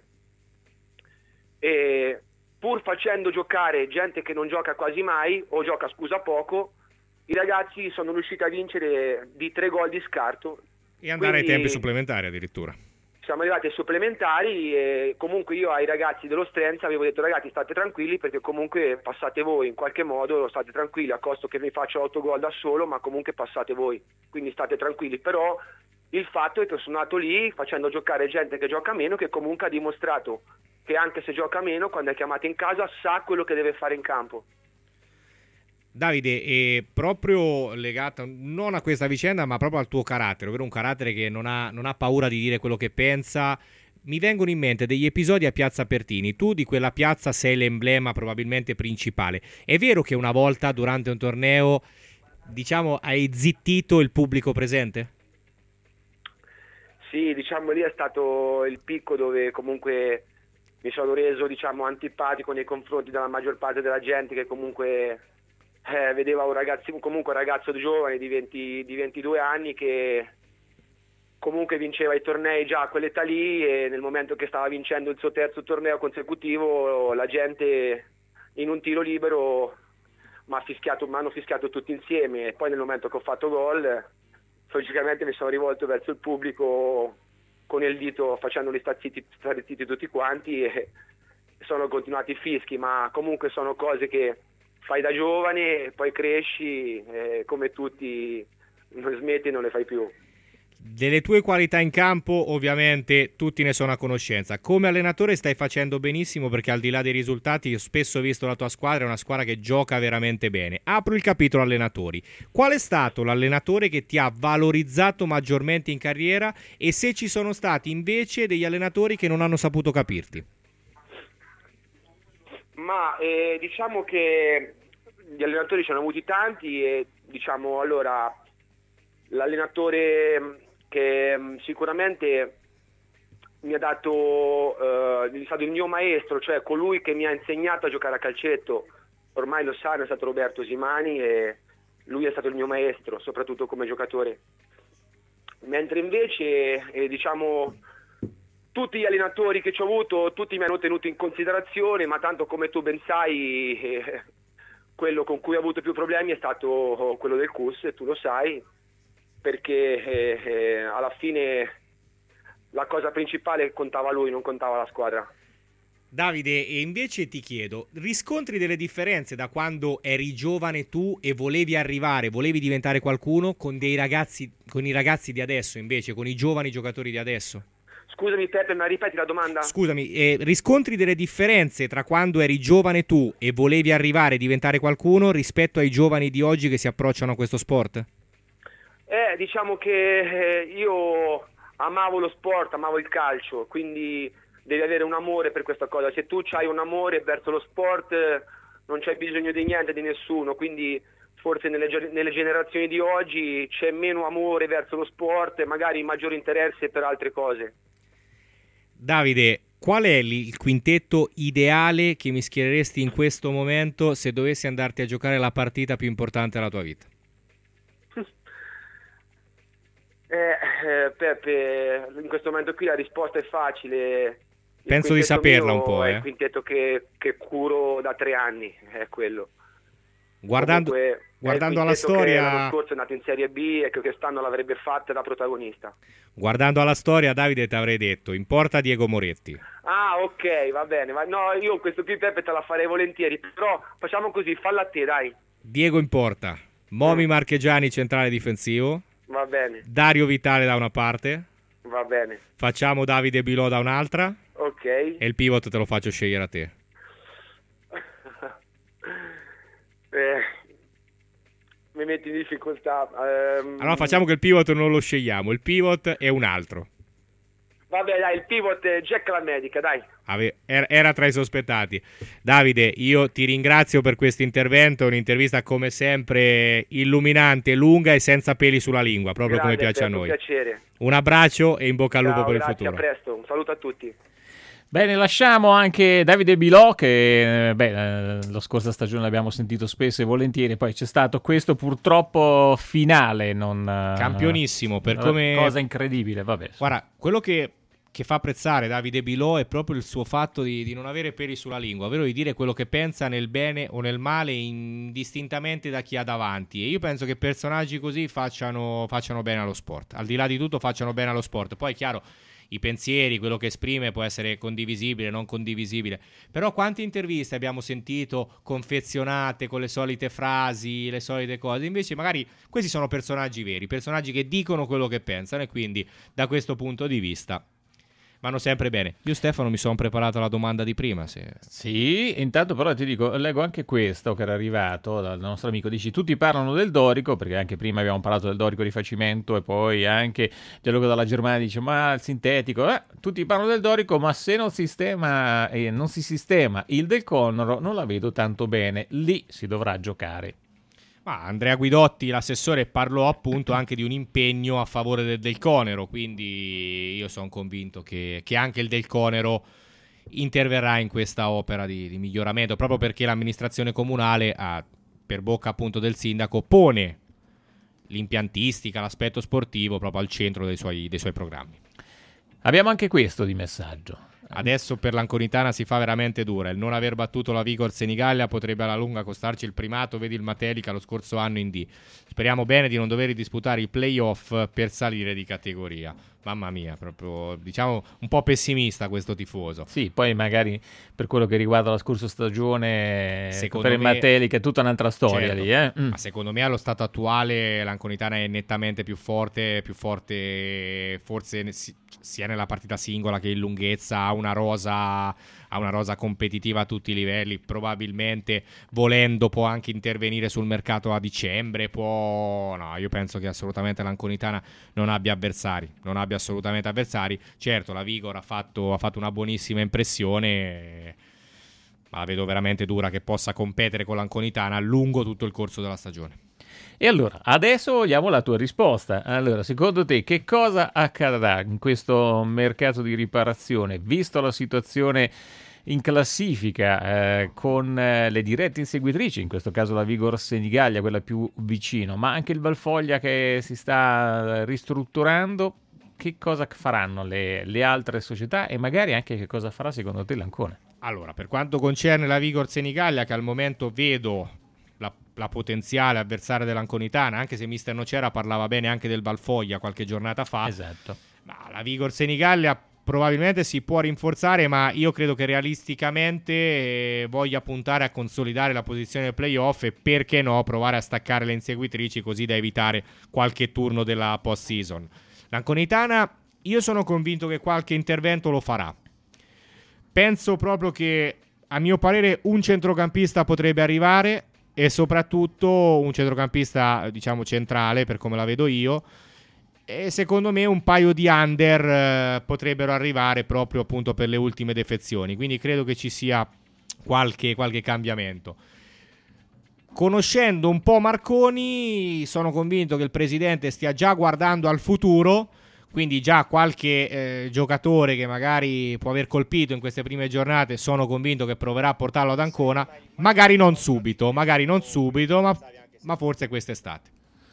E pur facendo giocare gente che non gioca quasi mai o gioca scusa poco, i ragazzi sono riusciti a vincere di tre gol di scarto e andare quindi ai tempi supplementari addirittura. Siamo arrivati ai supplementari e comunque io ai ragazzi dello Strenza avevo detto ragazzi state tranquilli perché comunque passate voi in qualche modo, state tranquilli a costo che vi faccio otto gol da solo, ma comunque passate voi, quindi state tranquilli. Però il fatto è che sono andato lì facendo giocare gente che gioca meno, che comunque ha dimostrato che anche se gioca meno, quando è chiamato in casa sa quello che deve fare in campo. Davide, è proprio legato non a questa vicenda ma proprio al tuo carattere, ovvero un carattere che non ha, non ha paura di dire quello che pensa. Mi vengono in mente degli episodi a Piazza Pertini. Tu di quella piazza sei l'emblema probabilmente principale. È vero che una volta durante un torneo, diciamo, hai zittito il pubblico presente? Sì, diciamo lì è stato il picco dove comunque mi sono reso, diciamo, antipatico nei confronti della maggior parte della gente che comunque eh, vedeva un ragazzo, comunque un ragazzo giovane di, venti, di ventidue anni che comunque vinceva i tornei già a quell'età lì, e nel momento che stava vincendo il suo terzo torneo consecutivo la gente in un tiro libero mi ha fischiato, mi hanno fischiato tutti insieme, e poi nel momento che ho fatto gol logicamente mi sono rivolto verso il pubblico con il dito facendoli stare zitti, stare zitti tutti quanti, e sono continuati i fischi, ma comunque sono cose che fai da giovane, poi cresci, eh, come tutti non smetti e non le fai più. Delle tue qualità in campo ovviamente tutti ne sono a conoscenza. Come allenatore stai facendo benissimo, perché al di là dei risultati io spesso ho visto la tua squadra, è una squadra che gioca veramente bene. Apro il capitolo allenatori. Qual è stato l'allenatore che ti ha valorizzato maggiormente in carriera, e se ci sono stati invece degli allenatori che non hanno saputo capirti? Ma eh, diciamo che gli allenatori ce ne hanno avuti tanti, e diciamo allora l'allenatore che mh, sicuramente mi ha dato, eh, è stato il mio maestro, cioè colui che mi ha insegnato a giocare a calcetto, ormai lo sanno, è stato Roberto Simani, e lui è stato il mio maestro, soprattutto come giocatore. Mentre invece, eh, diciamo, tutti gli allenatori che ci ho avuto, tutti mi hanno tenuto in considerazione, ma tanto come tu ben sai, eh, quello con cui ho avuto più problemi è stato quello del C U S, e tu lo sai, perché eh, eh, alla fine la cosa principale contava lui, non contava la squadra. Davide, e invece ti chiedo, riscontri delle differenze da quando eri giovane tu e volevi arrivare, volevi diventare qualcuno, con dei ragazzi, con i ragazzi di adesso invece, con i giovani giocatori di adesso? Scusami Peppe, ma ripeti la domanda? Scusami, eh, riscontri delle differenze tra quando eri giovane tu e volevi arrivare a diventare qualcuno rispetto ai giovani di oggi che si approcciano a questo sport? Eh, diciamo che eh, io amavo lo sport, amavo il calcio, quindi devi avere un amore per questa cosa. Se tu hai un amore verso lo sport non c'hai bisogno di niente, di nessuno, quindi forse nelle, nelle generazioni di oggi c'è meno amore verso lo sport e magari maggiore interesse per altre cose. Davide, qual è il quintetto ideale che mi schiereresti in questo momento se dovessi andarti a giocare la partita più importante della tua vita? Eh, eh, Peppe, in questo momento qui la risposta è facile. Il Penso di saperla un po'. È eh. il quintetto che, che curo da tre anni, è quello. Guardando, Comunque, guardando è il alla quintetto che storia, l'anno scorso è andato in Serie B e che quest'anno l'avrebbe fatta da protagonista. guardando alla storia, Davide, ti avrei detto: importa Diego Moretti. Ah, ok, va bene. Ma no, io questo qui, Peppe, te la farei volentieri. Però facciamo così, falla a te, dai. Diego in porta, Momi Mm. Marchegiani centrale difensivo, Va bene, Dario Vitale da una parte, va bene. facciamo Davide Bilò da un'altra Ok. e il pivot te lo faccio scegliere a te. Eh, mi metti in difficoltà. ehm, Allora facciamo che il pivot non lo scegliamo, il pivot è un altro. Vabbè, dai, il pivot è Jack la medica, dai. Ave- er- Era tra i sospettati. Davide, io ti ringrazio per questo intervento, un'intervista come sempre illuminante, lunga e senza peli sulla lingua, proprio Grande, come piace a Peppe, noi. un piacere. Un abbraccio e in bocca al lupo Ciao, per il grazie, futuro. a presto. Un saluto a tutti. Bene, lasciamo anche Davide Bilò che eh, beh, eh, la scorsa stagione l'abbiamo sentito spesso e volentieri, poi c'è stato questo purtroppo finale, non, eh, Campionissimo, per eh, come... cosa incredibile, vabbè. Guarda, quello che, che fa apprezzare Davide Bilò è proprio il suo fatto di, di non avere peli sulla lingua, ovvero di dire quello che pensa nel bene o nel male indistintamente da chi ha davanti, e io penso che personaggi così facciano, facciano bene allo sport, al di là di tutto facciano bene allo sport. Poi è chiaro, i pensieri, quello che esprime può essere condivisibile, non condivisibile, però quante interviste abbiamo sentito confezionate con le solite frasi, le solite cose, invece magari questi sono personaggi veri, personaggi che dicono quello che pensano, e quindi da questo punto di vista vanno sempre bene. Io, Stefano, mi sono preparato la domanda di prima. Se... Sì, intanto però ti dico, leggo anche questo che era arrivato dal nostro amico. Dici, tutti parlano del dorico, perché anche prima abbiamo parlato del dorico rifacimento e poi anche dialogo dalla Germania dice, ma il sintetico, eh, tutti parlano del dorico, ma se non, sistema, eh, non si sistema il del Conoro non la vedo tanto bene, lì si dovrà giocare. Ma Andrea Guidotti, l'assessore, parlò appunto anche di un impegno a favore del, del Conero, quindi io sono convinto che, che anche il del Conero interverrà in questa opera di, di miglioramento, proprio perché l'amministrazione comunale, ha, per bocca appunto del sindaco, pone l'impiantistica, l'aspetto sportivo proprio al centro dei suoi, dei suoi programmi. Abbiamo anche questo di messaggio. Adesso per l'Anconitana si fa veramente dura. Il non aver battuto la Vigor Senigallia potrebbe alla lunga costarci il primato. Vedi il Matelica lo scorso anno in D. Speriamo bene di non dover disputare i playoff per salire di categoria. Mamma mia, proprio diciamo un po' pessimista questo tifoso. Sì, poi magari per quello che riguarda la scorsa stagione, secondo per me, il Matelica è tutta un'altra storia, certo, lì, eh? mm. Ma secondo me allo stato attuale l'Anconitana è nettamente più forte, più forte forse sia nella partita singola che in lunghezza, ha una rosa, ha una rosa competitiva a tutti i livelli, probabilmente volendo può anche intervenire sul mercato a dicembre, può... no, io penso che assolutamente l'Anconitana non abbia avversari, non abbia assolutamente avversari. Certo, la Vigor ha fatto, ha fatto una buonissima impressione, ma la vedo veramente dura che possa competere con l'Anconitana lungo tutto il corso della stagione. E allora, adesso vogliamo la tua risposta. Allora, secondo te che cosa accadrà in questo mercato di riparazione, visto la situazione in classifica eh, con eh, le dirette inseguitrici, in questo caso la Vigor Senigallia, quella più vicino, ma anche il Valfoglia che si sta ristrutturando? Che cosa faranno le, le altre società e magari anche che cosa farà secondo te l'Ancona? Allora, per quanto concerne la Vigor Senigallia, che al momento vedo la, la potenziale avversaria dell'Anconitana, anche se mister Nocera parlava bene anche del Valfoglia qualche giornata fa. Esatto. Ma la Vigor Senigallia probabilmente si può rinforzare, ma io credo che realisticamente eh, voglia puntare a consolidare la posizione del playoff e, perché no, provare a staccare le inseguitrici così da evitare qualche turno della post-season. L'Anconitana, io sono convinto che qualche intervento lo farà. Penso proprio che, a mio parere, un centrocampista potrebbe arrivare, e soprattutto un centrocampista, diciamo, centrale, per come la vedo io, e secondo me un paio di under eh, potrebbero arrivare proprio appunto per le ultime defezioni, quindi credo che ci sia qualche, qualche cambiamento. Conoscendo un po' Marconi, sono convinto che il presidente stia già guardando al futuro, quindi già qualche eh, giocatore che magari può aver colpito in queste prime giornate, sono convinto che proverà a portarlo ad Ancona, magari non subito, magari non subito, ma, ma forse quest'estate.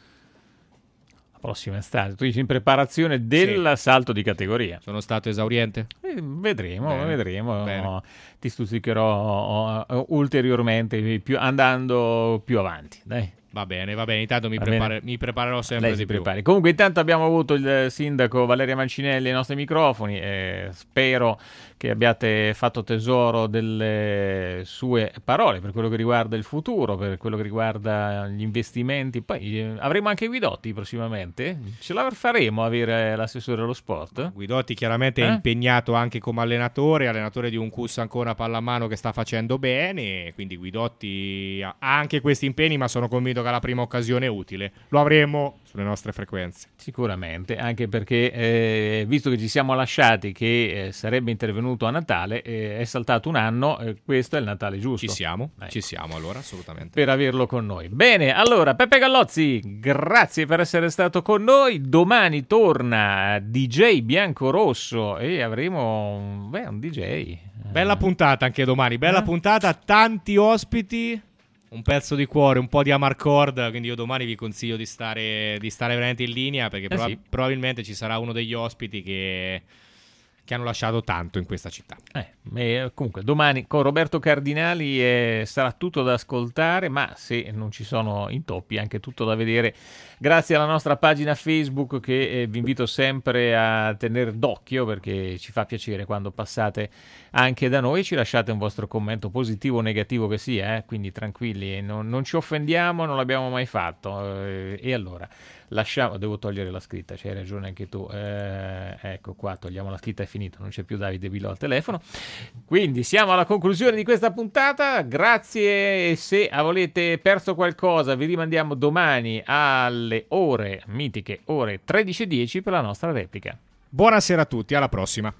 Prossima estate, tu dici in preparazione del sì. salto di categoria. Sono stato esauriente? Eh, vedremo, Bene. vedremo. Bene. Ti stuzzicherò uh, ulteriormente più, andando più avanti. Dai. Va bene, va bene, intanto mi, prepare, mi preparerò sempre Lei di si più. Prepari. Comunque intanto abbiamo avuto il sindaco Valeria Mancinelli ai nostri microfoni, e spero che abbiate fatto tesoro delle sue parole per quello che riguarda il futuro, per quello che riguarda gli investimenti. Poi eh, avremo anche Guidotti prossimamente, ce la faremo avere l'assessore allo sport? Guidotti chiaramente eh? è impegnato anche come allenatore, allenatore di un C U S ancora pallamano che sta facendo bene, quindi Guidotti ha anche questi impegni, ma sono convinto che alla prima occasione utile lo avremo sulle nostre frequenze. Sicuramente, anche perché eh, visto che ci siamo lasciati che eh, sarebbe intervenuto a Natale, eh, è saltato un anno, eh, questo è il Natale giusto. Ci siamo, ecco. ci siamo allora, assolutamente. Per averlo con noi. Bene, allora Peppe Gallozzi, grazie per essere stato con noi. Domani torna D J Biancorosso e avremo un, beh, un D J. Bella puntata anche domani, bella eh? puntata, tanti ospiti. Un pezzo di cuore, un po' di Amarcord, quindi io domani vi consiglio di stare, di stare veramente in linea, perché eh proba- sì. probabilmente ci sarà uno degli ospiti che, che hanno lasciato tanto in questa città. Eh, eh, comunque domani con Roberto Cardinali eh, sarà tutto da ascoltare, ma se non ci sono intoppi anche tutto da vedere grazie alla nostra pagina Facebook, che eh, vi invito sempre a tenere d'occhio, perché ci fa piacere quando passate anche da noi, ci lasciate un vostro commento positivo o negativo che sia, eh? Quindi tranquilli, non, non ci offendiamo, non l'abbiamo mai fatto, eh, e allora lasciamo, devo togliere la scritta, c'hai ragione anche tu, eh, ecco qua, togliamo la scritta, è finito, non c'è più Davide Bilò al telefono. Quindi siamo alla conclusione di questa puntata, grazie. Se volete perso qualcosa vi rimandiamo domani alle ore mitiche ore tredici e dieci per la nostra replica. Buonasera a tutti, alla prossima.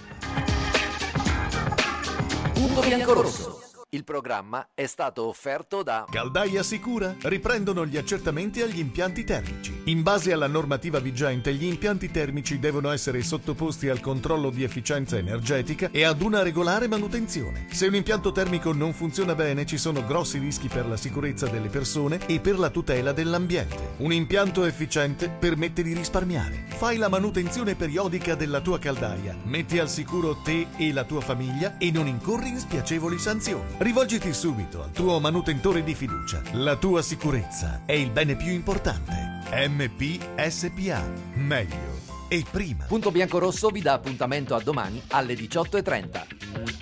Punto Biancorosso. Il programma è stato offerto da Caldaia Sicura. Riprendono gli accertamenti agli impianti termici. In base alla normativa vigente, gli impianti termici devono essere sottoposti al controllo di efficienza energetica e ad una regolare manutenzione. Se un impianto termico non funziona bene, ci sono grossi rischi per la sicurezza delle persone e per la tutela dell'ambiente. Un impianto efficiente permette di risparmiare. Fai la manutenzione periodica della tua caldaia, metti al sicuro te e la tua famiglia e non incorri in spiacevoli sanzioni. Rivolgiti subito al tuo manutentore di fiducia. La tua sicurezza è il bene più importante. M P S P A. Meglio e prima. Punto Biancorosso vi dà appuntamento a domani alle diciotto e trenta.